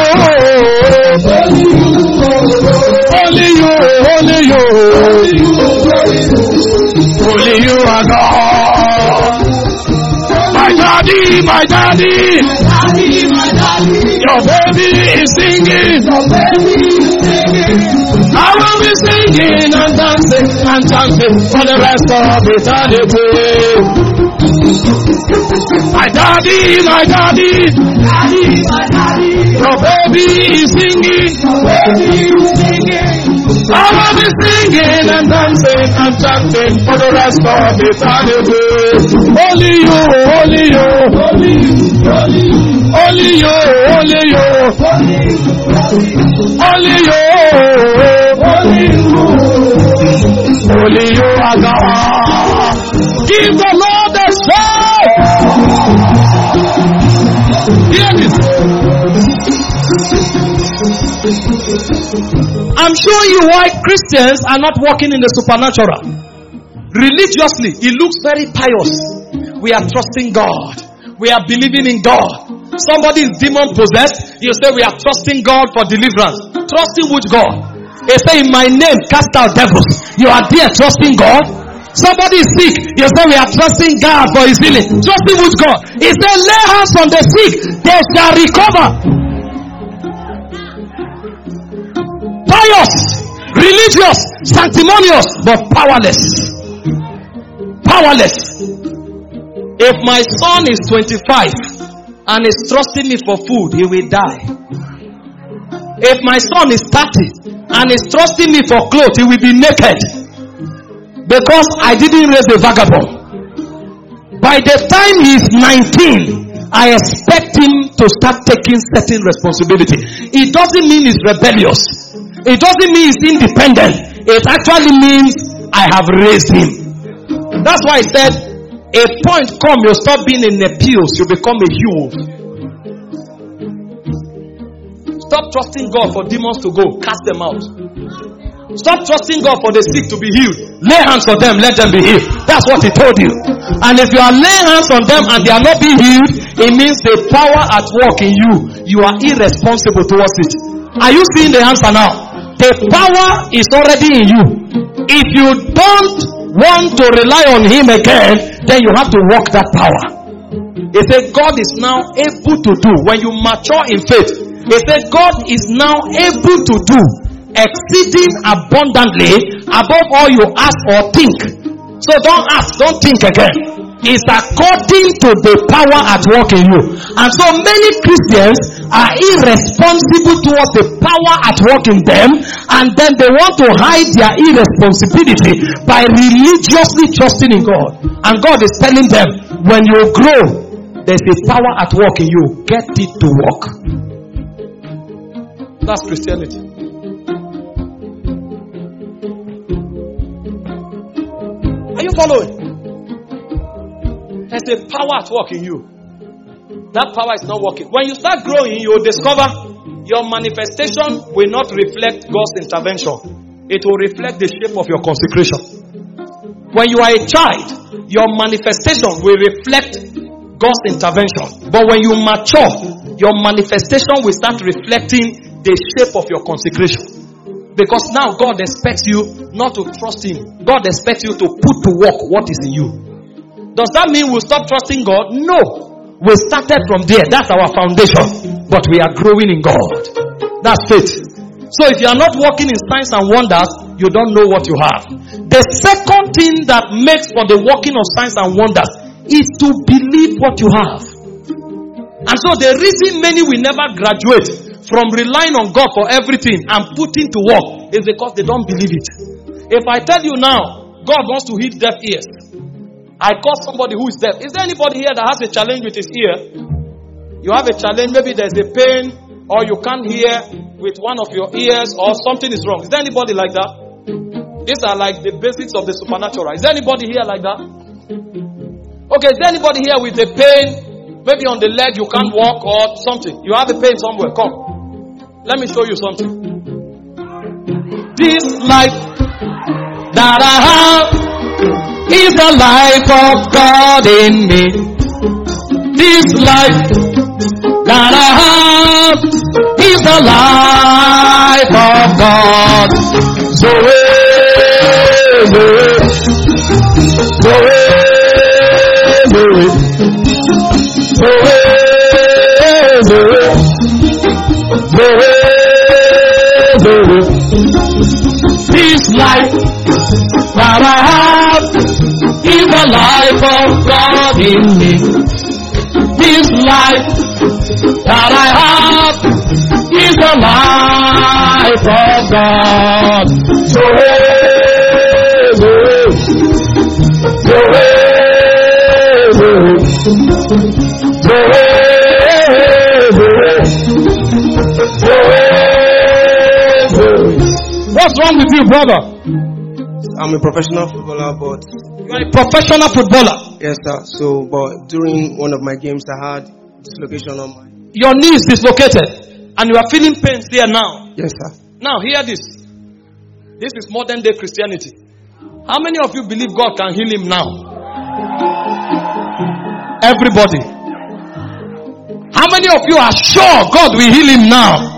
only you, only you, only you are God. My daddy, my daddy, daddy, my daddy, your baby is singing. Your baby is singing. I will be singing and dancing and dancing for the rest of eternity. My daddy, my daddy, daddy, my daddy, your baby is singing. Your baby is singing. I will be singing and dancing and chanting for the rest of eternity. Only you, only you, only you, only you, only you, only you, only you, only you are God. Give the Lord a shout. Hear this. I'm showing you why Christians are not walking in the supernatural. Religiously, it looks very pious. We are trusting God. We are believing in God. Somebody is demon possessed. You say we are trusting God for deliverance. Trusting which God? They say in my name cast out devils. You are there trusting God. Somebody is sick. You say we are trusting God for his healing. Trusting which God? He said lay hands on the sick. They shall recover. Pious, religious, sanctimonious, but powerless. Powerless. If my son is twenty-five and is trusting me for food, he will die. If my son is thirty and is trusting me for clothes, he will be naked. Because I didn't raise a vagabond. By the time he is nineteen, I expect him to start taking certain responsibility. It doesn't mean he's rebellious. It doesn't mean he's independent. It actually means I have raised him. That's why I said, a point come, you stop being in a pills, you become a huge. Stop trusting God for demons to go. Cast them out. Stop trusting God for the sick to be healed. Lay hands on them, let them be healed. That's what he told you. And if you are laying hands on them and they are not being healed, it means the power at work in you, you are irresponsible towards it. Are you seeing the answer now? The power is already in you. If you don't want to rely on him again, then you have to work that power. He said God is now able to do. When you mature in faith, he said God is now able to do exceeding abundantly above all you ask or think. So don't ask, don't think again. It's according to the power at work in you. And so many Christians are irresponsible towards the power at work in them, and then they want to hide their irresponsibility by religiously trusting in God. And God is telling them, when you grow, there's a power at work in you. Get it to work. That's Christianity. Are you following? There's a power at work in you. That power is not working. When you start growing, you will discover your manifestation will not reflect God's intervention. It will reflect the shape of your consecration. When you are a child, your manifestation will reflect God's intervention. But when you mature, your manifestation will start reflecting the shape of your consecration. Because now God expects you not to trust him. God expects you to put to work what is in you. Does that mean we'll stop trusting God? No. We started from there. That's our foundation. But we are growing in God. That's faith. So if you are not walking in signs and wonders, you don't know what you have. The second thing that makes for the working of signs and wonders is to believe what you have. And so the reason many will never graduate from relying on God for everything and putting to work is because they don't believe it. If I tell you now, God wants to heal deaf ears, I call somebody who is deaf. Is there anybody here that has a challenge with his ear? You have a challenge, maybe there's a pain, or you can't hear with one of your ears, or something is wrong. Is there anybody like that? These are like the basics of the supernatural. Is there anybody here like that? Okay, is there anybody here with a pain, maybe on the leg you can't walk or something? You have a pain somewhere. Come. Let me show you something. This life that I have is the life of God in me. This life that I have is the life of God. Zoe, Zoe, Zoe, Zoe, Zoe, Zoe. This life that I have is the life of God in me. This life that I have is the life of God. Zoe, Zoe, Zoe, Zoe. What's wrong with you, brother? I'm a professional footballer, but you are a professional footballer. Yes, sir. So, but during one of my games, I had dislocation on my. Your knee is dislocated, and you are feeling pains there now. Yes, sir. Now, hear this. This is modern day Christianity. How many of you believe God can heal him now? Everybody. How many of you are sure God will heal him now?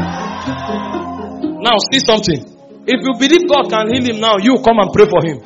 Now, see something. If you believe God can heal him now, you come and pray for him.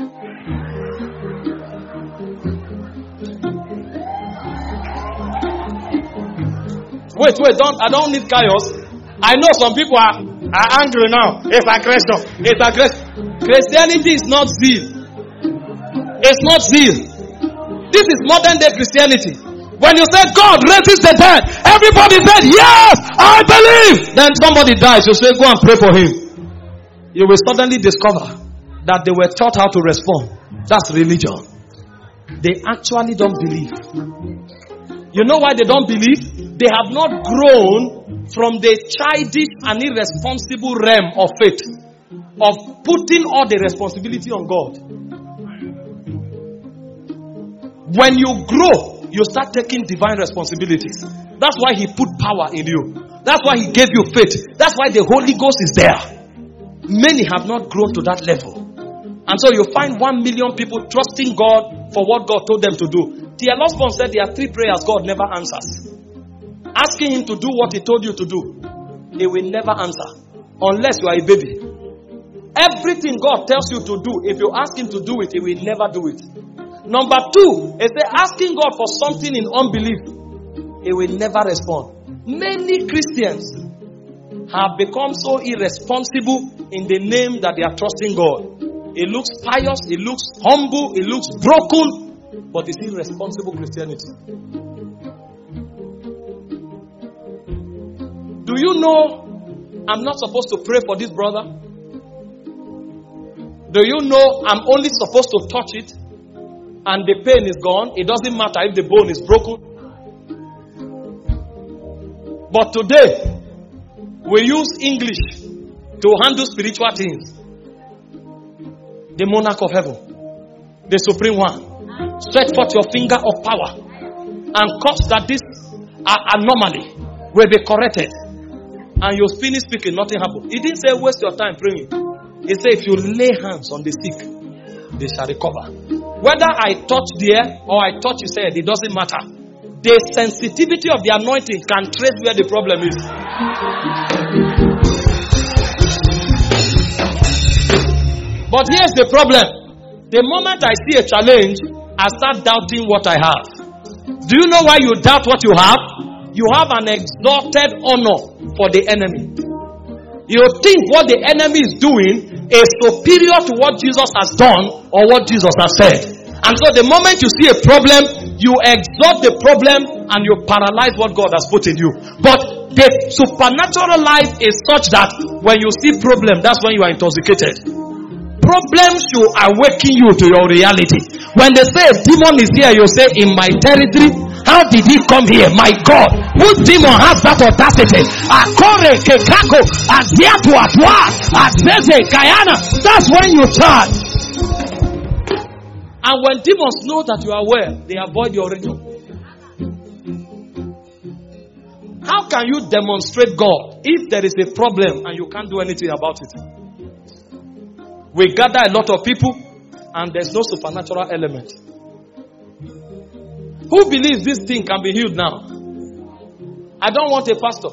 Wait, wait, don't, I don't need chaos. I know some people are, are angry now. It's aggression. It's aggression. Christianity is not zeal. It's not zeal. This is modern day Christianity. When you say God raises the dead, everybody said, yes, I believe. Then somebody dies, you say, go and pray for him. You will suddenly discover that they were taught how to respond. That's religion. They actually don't believe. You know why they don't believe? They have not grown from the childish and irresponsible realm of faith, of putting all the responsibility on God. When you grow, you start taking divine responsibilities. That's why he put power in you. That's why he gave you faith. That's why the Holy Ghost is there. Many have not grown to that level. And so you find one million people trusting God for what God told them to do. T L Osborne said there are three prayers God never answers. Asking him to do what he told you to do, he will never answer. Unless you are a baby. Everything God tells you to do, if you ask him to do it, he will never do it. Number two, is that asking God for something in unbelief, he will never respond. Many Christians have become so irresponsible in the name that they are trusting God. It looks pious, it looks humble, it looks broken, but it's irresponsible Christianity. Do you know I'm not supposed to pray for this brother? Do you know I'm only supposed to touch it and the pain is gone? It doesn't matter if the bone is broken. But today, we use English to handle spiritual things. The monarch of heaven, the supreme one, stretch forth your finger of power and cause that this anomaly will be corrected. And you finish speaking, nothing happened. He didn't say waste your time praying. He said if you lay hands on the sick, they shall recover. Whether I touch there or I touch his head, it doesn't matter. The sensitivity of the anointing can trace where the problem is. But here's the problem. The moment I see a challenge, I start doubting what I have. Do you know why you doubt what you have? You have an exalted honor for the enemy. You think what the enemy is doing is superior to what Jesus has done or what Jesus has said. And so the moment you see a problem, you exalt the problem and you paralyze what God has put in you. But the supernatural life is such that when you see problem, that's when you are intoxicated. Problems should awaken you to your reality. When they say a demon is here, you say, in my territory, how did he come here? My God, whose demon has that audacity? Akore, Kekako, Aziatu, Atwa, Azeze, Kayana. That's when you turn. And when demons know that you are aware, they avoid your region. How can you demonstrate God if there is a problem and you can't do anything about it? We gather a lot of people and there's no supernatural element. Who believes this thing can be healed now? I don't want a pastor.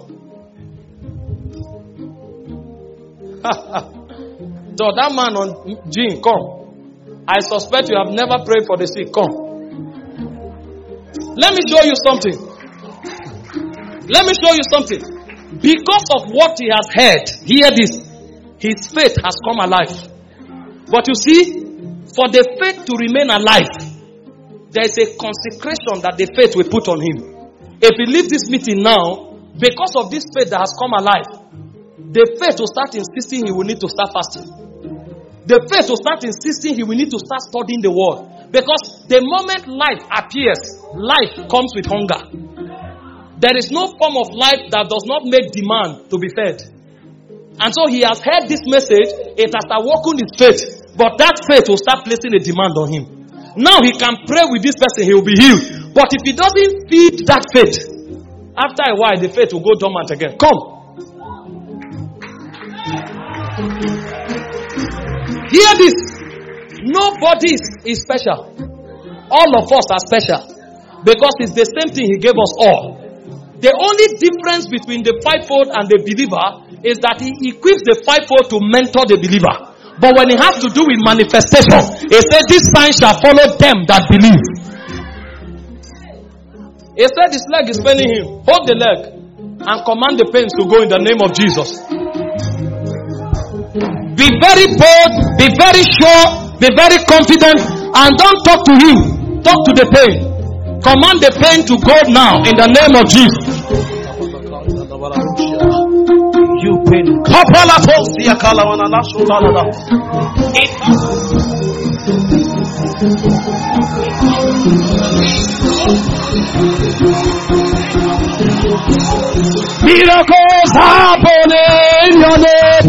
So that man on Gene, come. I suspect you have never prayed for the sick. Come. Let me show you something. Let me show you something. Because of what he has heard, hear this. His faith has come alive. But you see, for the faith to remain alive, there is a consecration that the faith will put on him. If he leaves this meeting now, because of this faith that has come alive, the faith will start insisting he will need to start fasting. The faith will start insisting he will need to start studying the word. Because the moment life appears, life comes with hunger. There is no form of life that does not make demand to be fed. And so he has heard this message, it has awoken his faith. But that faith will start placing a demand on him. Now he can pray with this person, he will be healed. But if he doesn't feed that faith, after a while the faith will go dormant again. Come. Hear this. Nobody is special. All of us are special. Because it's the same thing he gave us all. The only difference between the fivefold and the believer is that he equips the fivefold to mentor the believer. But when it has to do with manifestation, he said, this sign shall follow them that believe. He said his leg is paining him. Hold the leg and command the pains to go in the name of Jesus. Be very bold, be very sure, be very confident, and don't talk to him. Talk to the pain. Command the pain to go now in the name of Jesus. You pain. Miracles happen in your name.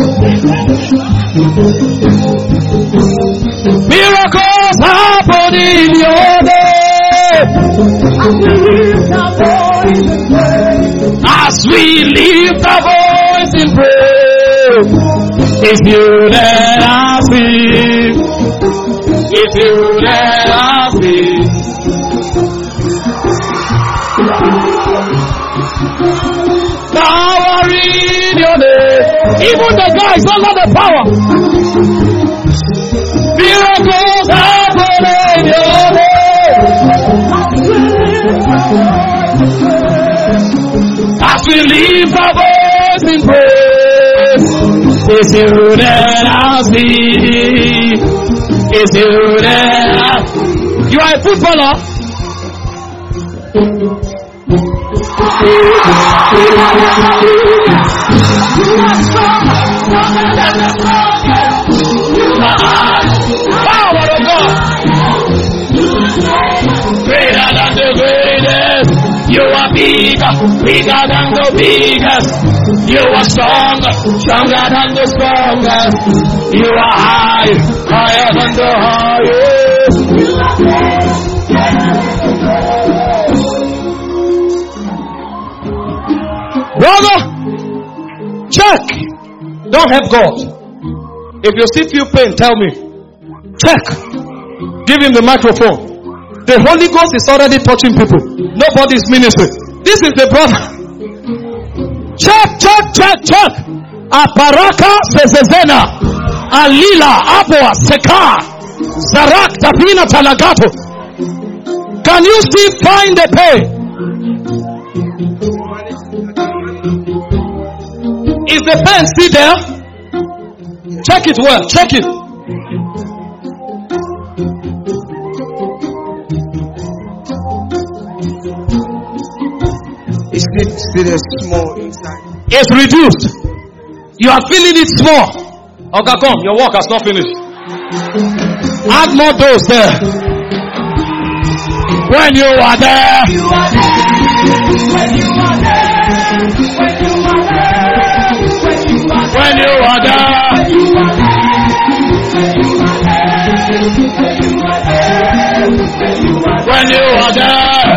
Miracles happen in your name. As As we lift our voice in praise, it's you that I see. It's you that I see. Power in your name. Even the guys under the power. Miracles happen in your name. As we lift our voice in praise, it's you that I see. It's you that I... You are a footballer. Power of God. Greater than the greatest. You are bigger, bigger than the biggest. You are stronger, stronger than the strongest. You are high, higher than the highest. Brother, check. Don't help God. If you see feel pain, tell me. Check. Give him the microphone. The Holy Ghost is already touching people. Nobody's ministering. This is the brother. Check, check, check, check. Aparaka sezezena. Alila aboa seka. Zarak tapina talagato. Can you still find the pain? Is the pen still there? Check it well. Check it. It's still, still small inside. It's reduced. You are feeling it small. Okay, come. Your work has not finished. Add more dose there. When you are there. You are there. When you are there. When you are there. When you are there, when you are there,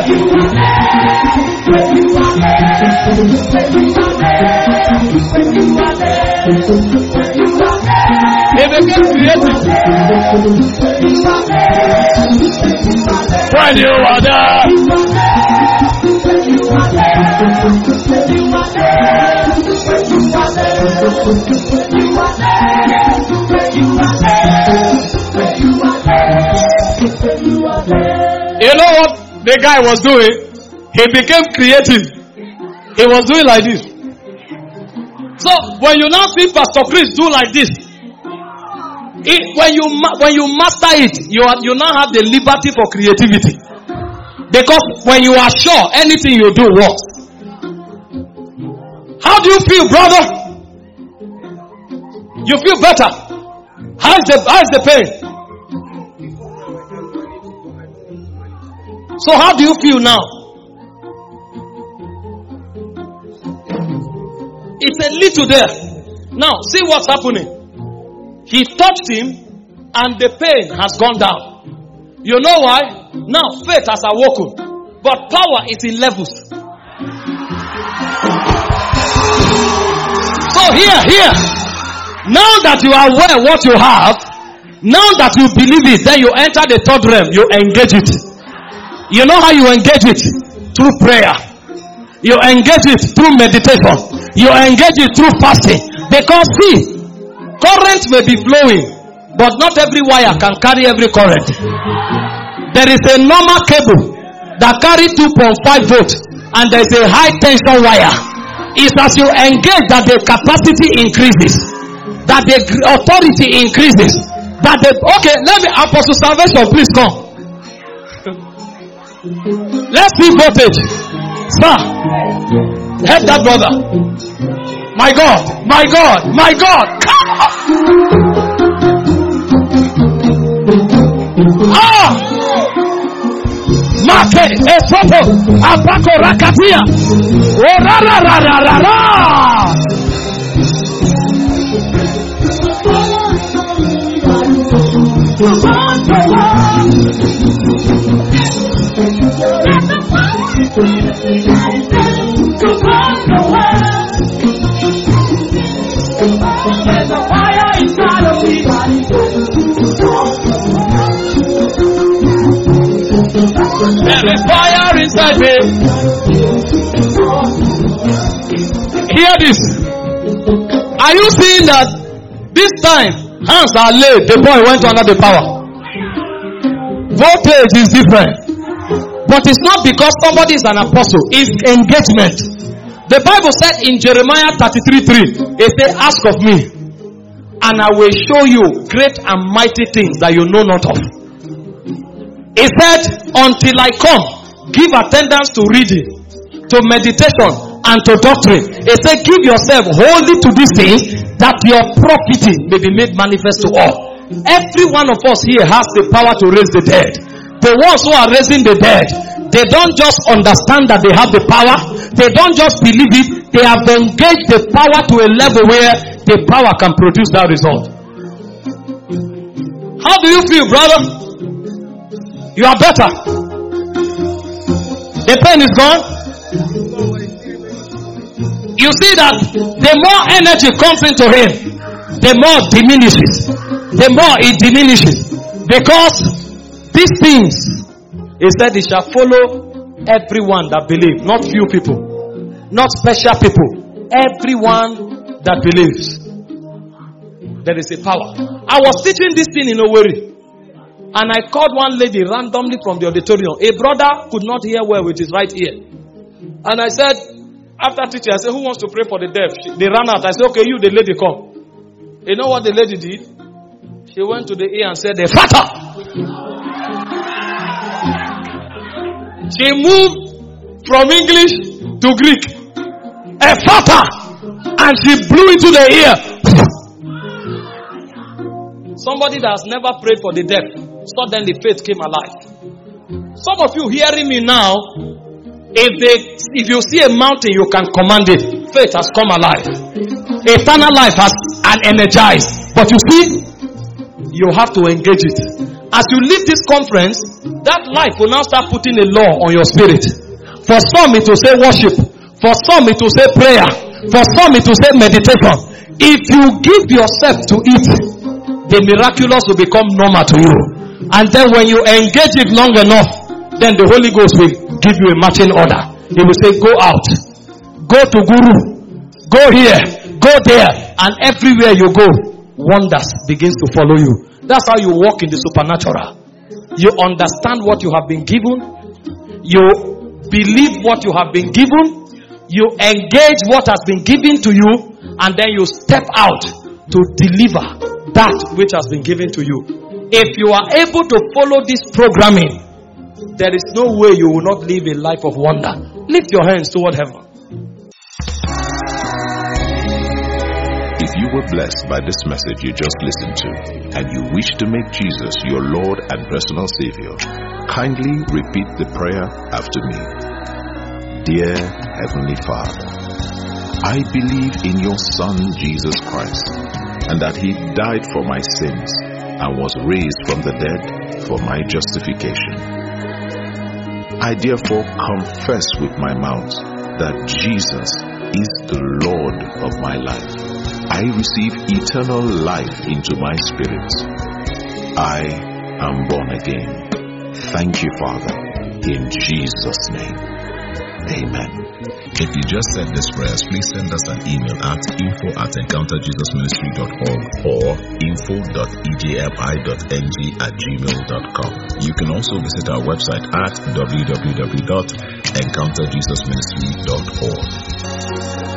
it became creative. When you are there. You know what the guy was doing? He became creative. He was doing like this. So when you now see Pastor Chris do like this, it, when you when you master it, you are, you now have the liberty for creativity. Because when you are sure, anything you do works. How do you feel, brother? You feel better? How is the how is the pain? So how do you feel now? It's a little there. Now see what's happening. He touched him and the pain has gone down. You know why? Now faith has awoken. But power is in levels. So here, here. Now that you are aware what you have, now that you believe it, then you enter the third realm. You engage it. You know how you engage it? Through prayer. You engage it through meditation. You engage it through fasting. Because see, current may be flowing, but not every wire can carry every current. There is a normal cable that carries two point five volts, and there is a high tension wire. It's as you engage that the capacity increases, that the authority increases, that the okay. Let me Apostle Salvation, please come. Let's see voltage, sir. Help that brother. My God, my God, my God. Come on. Ah! Make esopo abako rakatia. Ora ra ra ra ra ra. Hear this. Are you seeing that this time hands are laid, the boy went under the power? Voltage is different. But it's not because somebody is an apostle, it's engagement. The Bible said in Jeremiah thirty-three three, it said, ask of me, and I will show you great and mighty things that you know not of. It said, until I come, give attendance to reading, to meditation, and to doctrine. It said, give yourself wholly to this thing, that your profiting may be made manifest to all. Every one of us here has the power to raise the dead. The ones who are raising the dead, they don't just understand that they have the power. They don't just believe it. They have engaged the power to a level where the power can produce that result. How do you feel, brother? You are better. The pain is gone. You see that the more energy comes into him, the more it diminishes. The more it diminishes. Because these things, he said, it shall follow everyone that believes. Not few people. Not special people. Everyone that believes. There is a power. I was teaching this thing in Owerri. And I called one lady randomly from the auditorium. A brother could not hear well with his right ear. And I said, after teaching, I said, who wants to pray for the deaf? She, they ran out. I said, okay, you, the lady, come. You know what the lady did? She went to the ear and said, the father. She moved from English to Greek. A father. And she blew into the ear. Somebody that has never prayed for the deaf, suddenly faith came alive. Some of you hearing me now, if they, if you see a mountain, you can command it. Faith has come alive. Eternal life has energized. But you see, you have to engage it. As you leave this conference, that life will now start putting a law on your spirit. For some it will say worship. For some it will say prayer. For some it will say meditation. If you give yourself to it, the miraculous will become normal to you. And then when you engage it long enough, then the Holy Ghost will give you a marching order. He will say, go out. Go to Guru. Go here. Go there. And everywhere you go, wonders begins to follow you. That's how you walk in the supernatural. You understand what you have been given. You believe what you have been given. You engage what has been given to you. And then you step out to deliver that which has been given to you. If you are able to follow this programming, there is no way you will not live a life of wonder. Lift your hands toward heaven. If you were blessed by this message you just listened to, and you wish to make Jesus your Lord and personal Savior, kindly repeat the prayer after me. Dear Heavenly Father, I believe in your Son Jesus Christ, and that He died for my sins and was raised from the dead for my justification. I therefore confess with my mouth that Jesus is the Lord of my life. I receive eternal life into my spirit. I am born again. Thank you, Father, in Jesus' name. Amen. If you just said this prayers, please send us an email at info at encounter jesus ministry dot org or info dot e j m i dot n g at gmail dot com. You can also visit our website at w w w dot encounter jesus ministry dot org.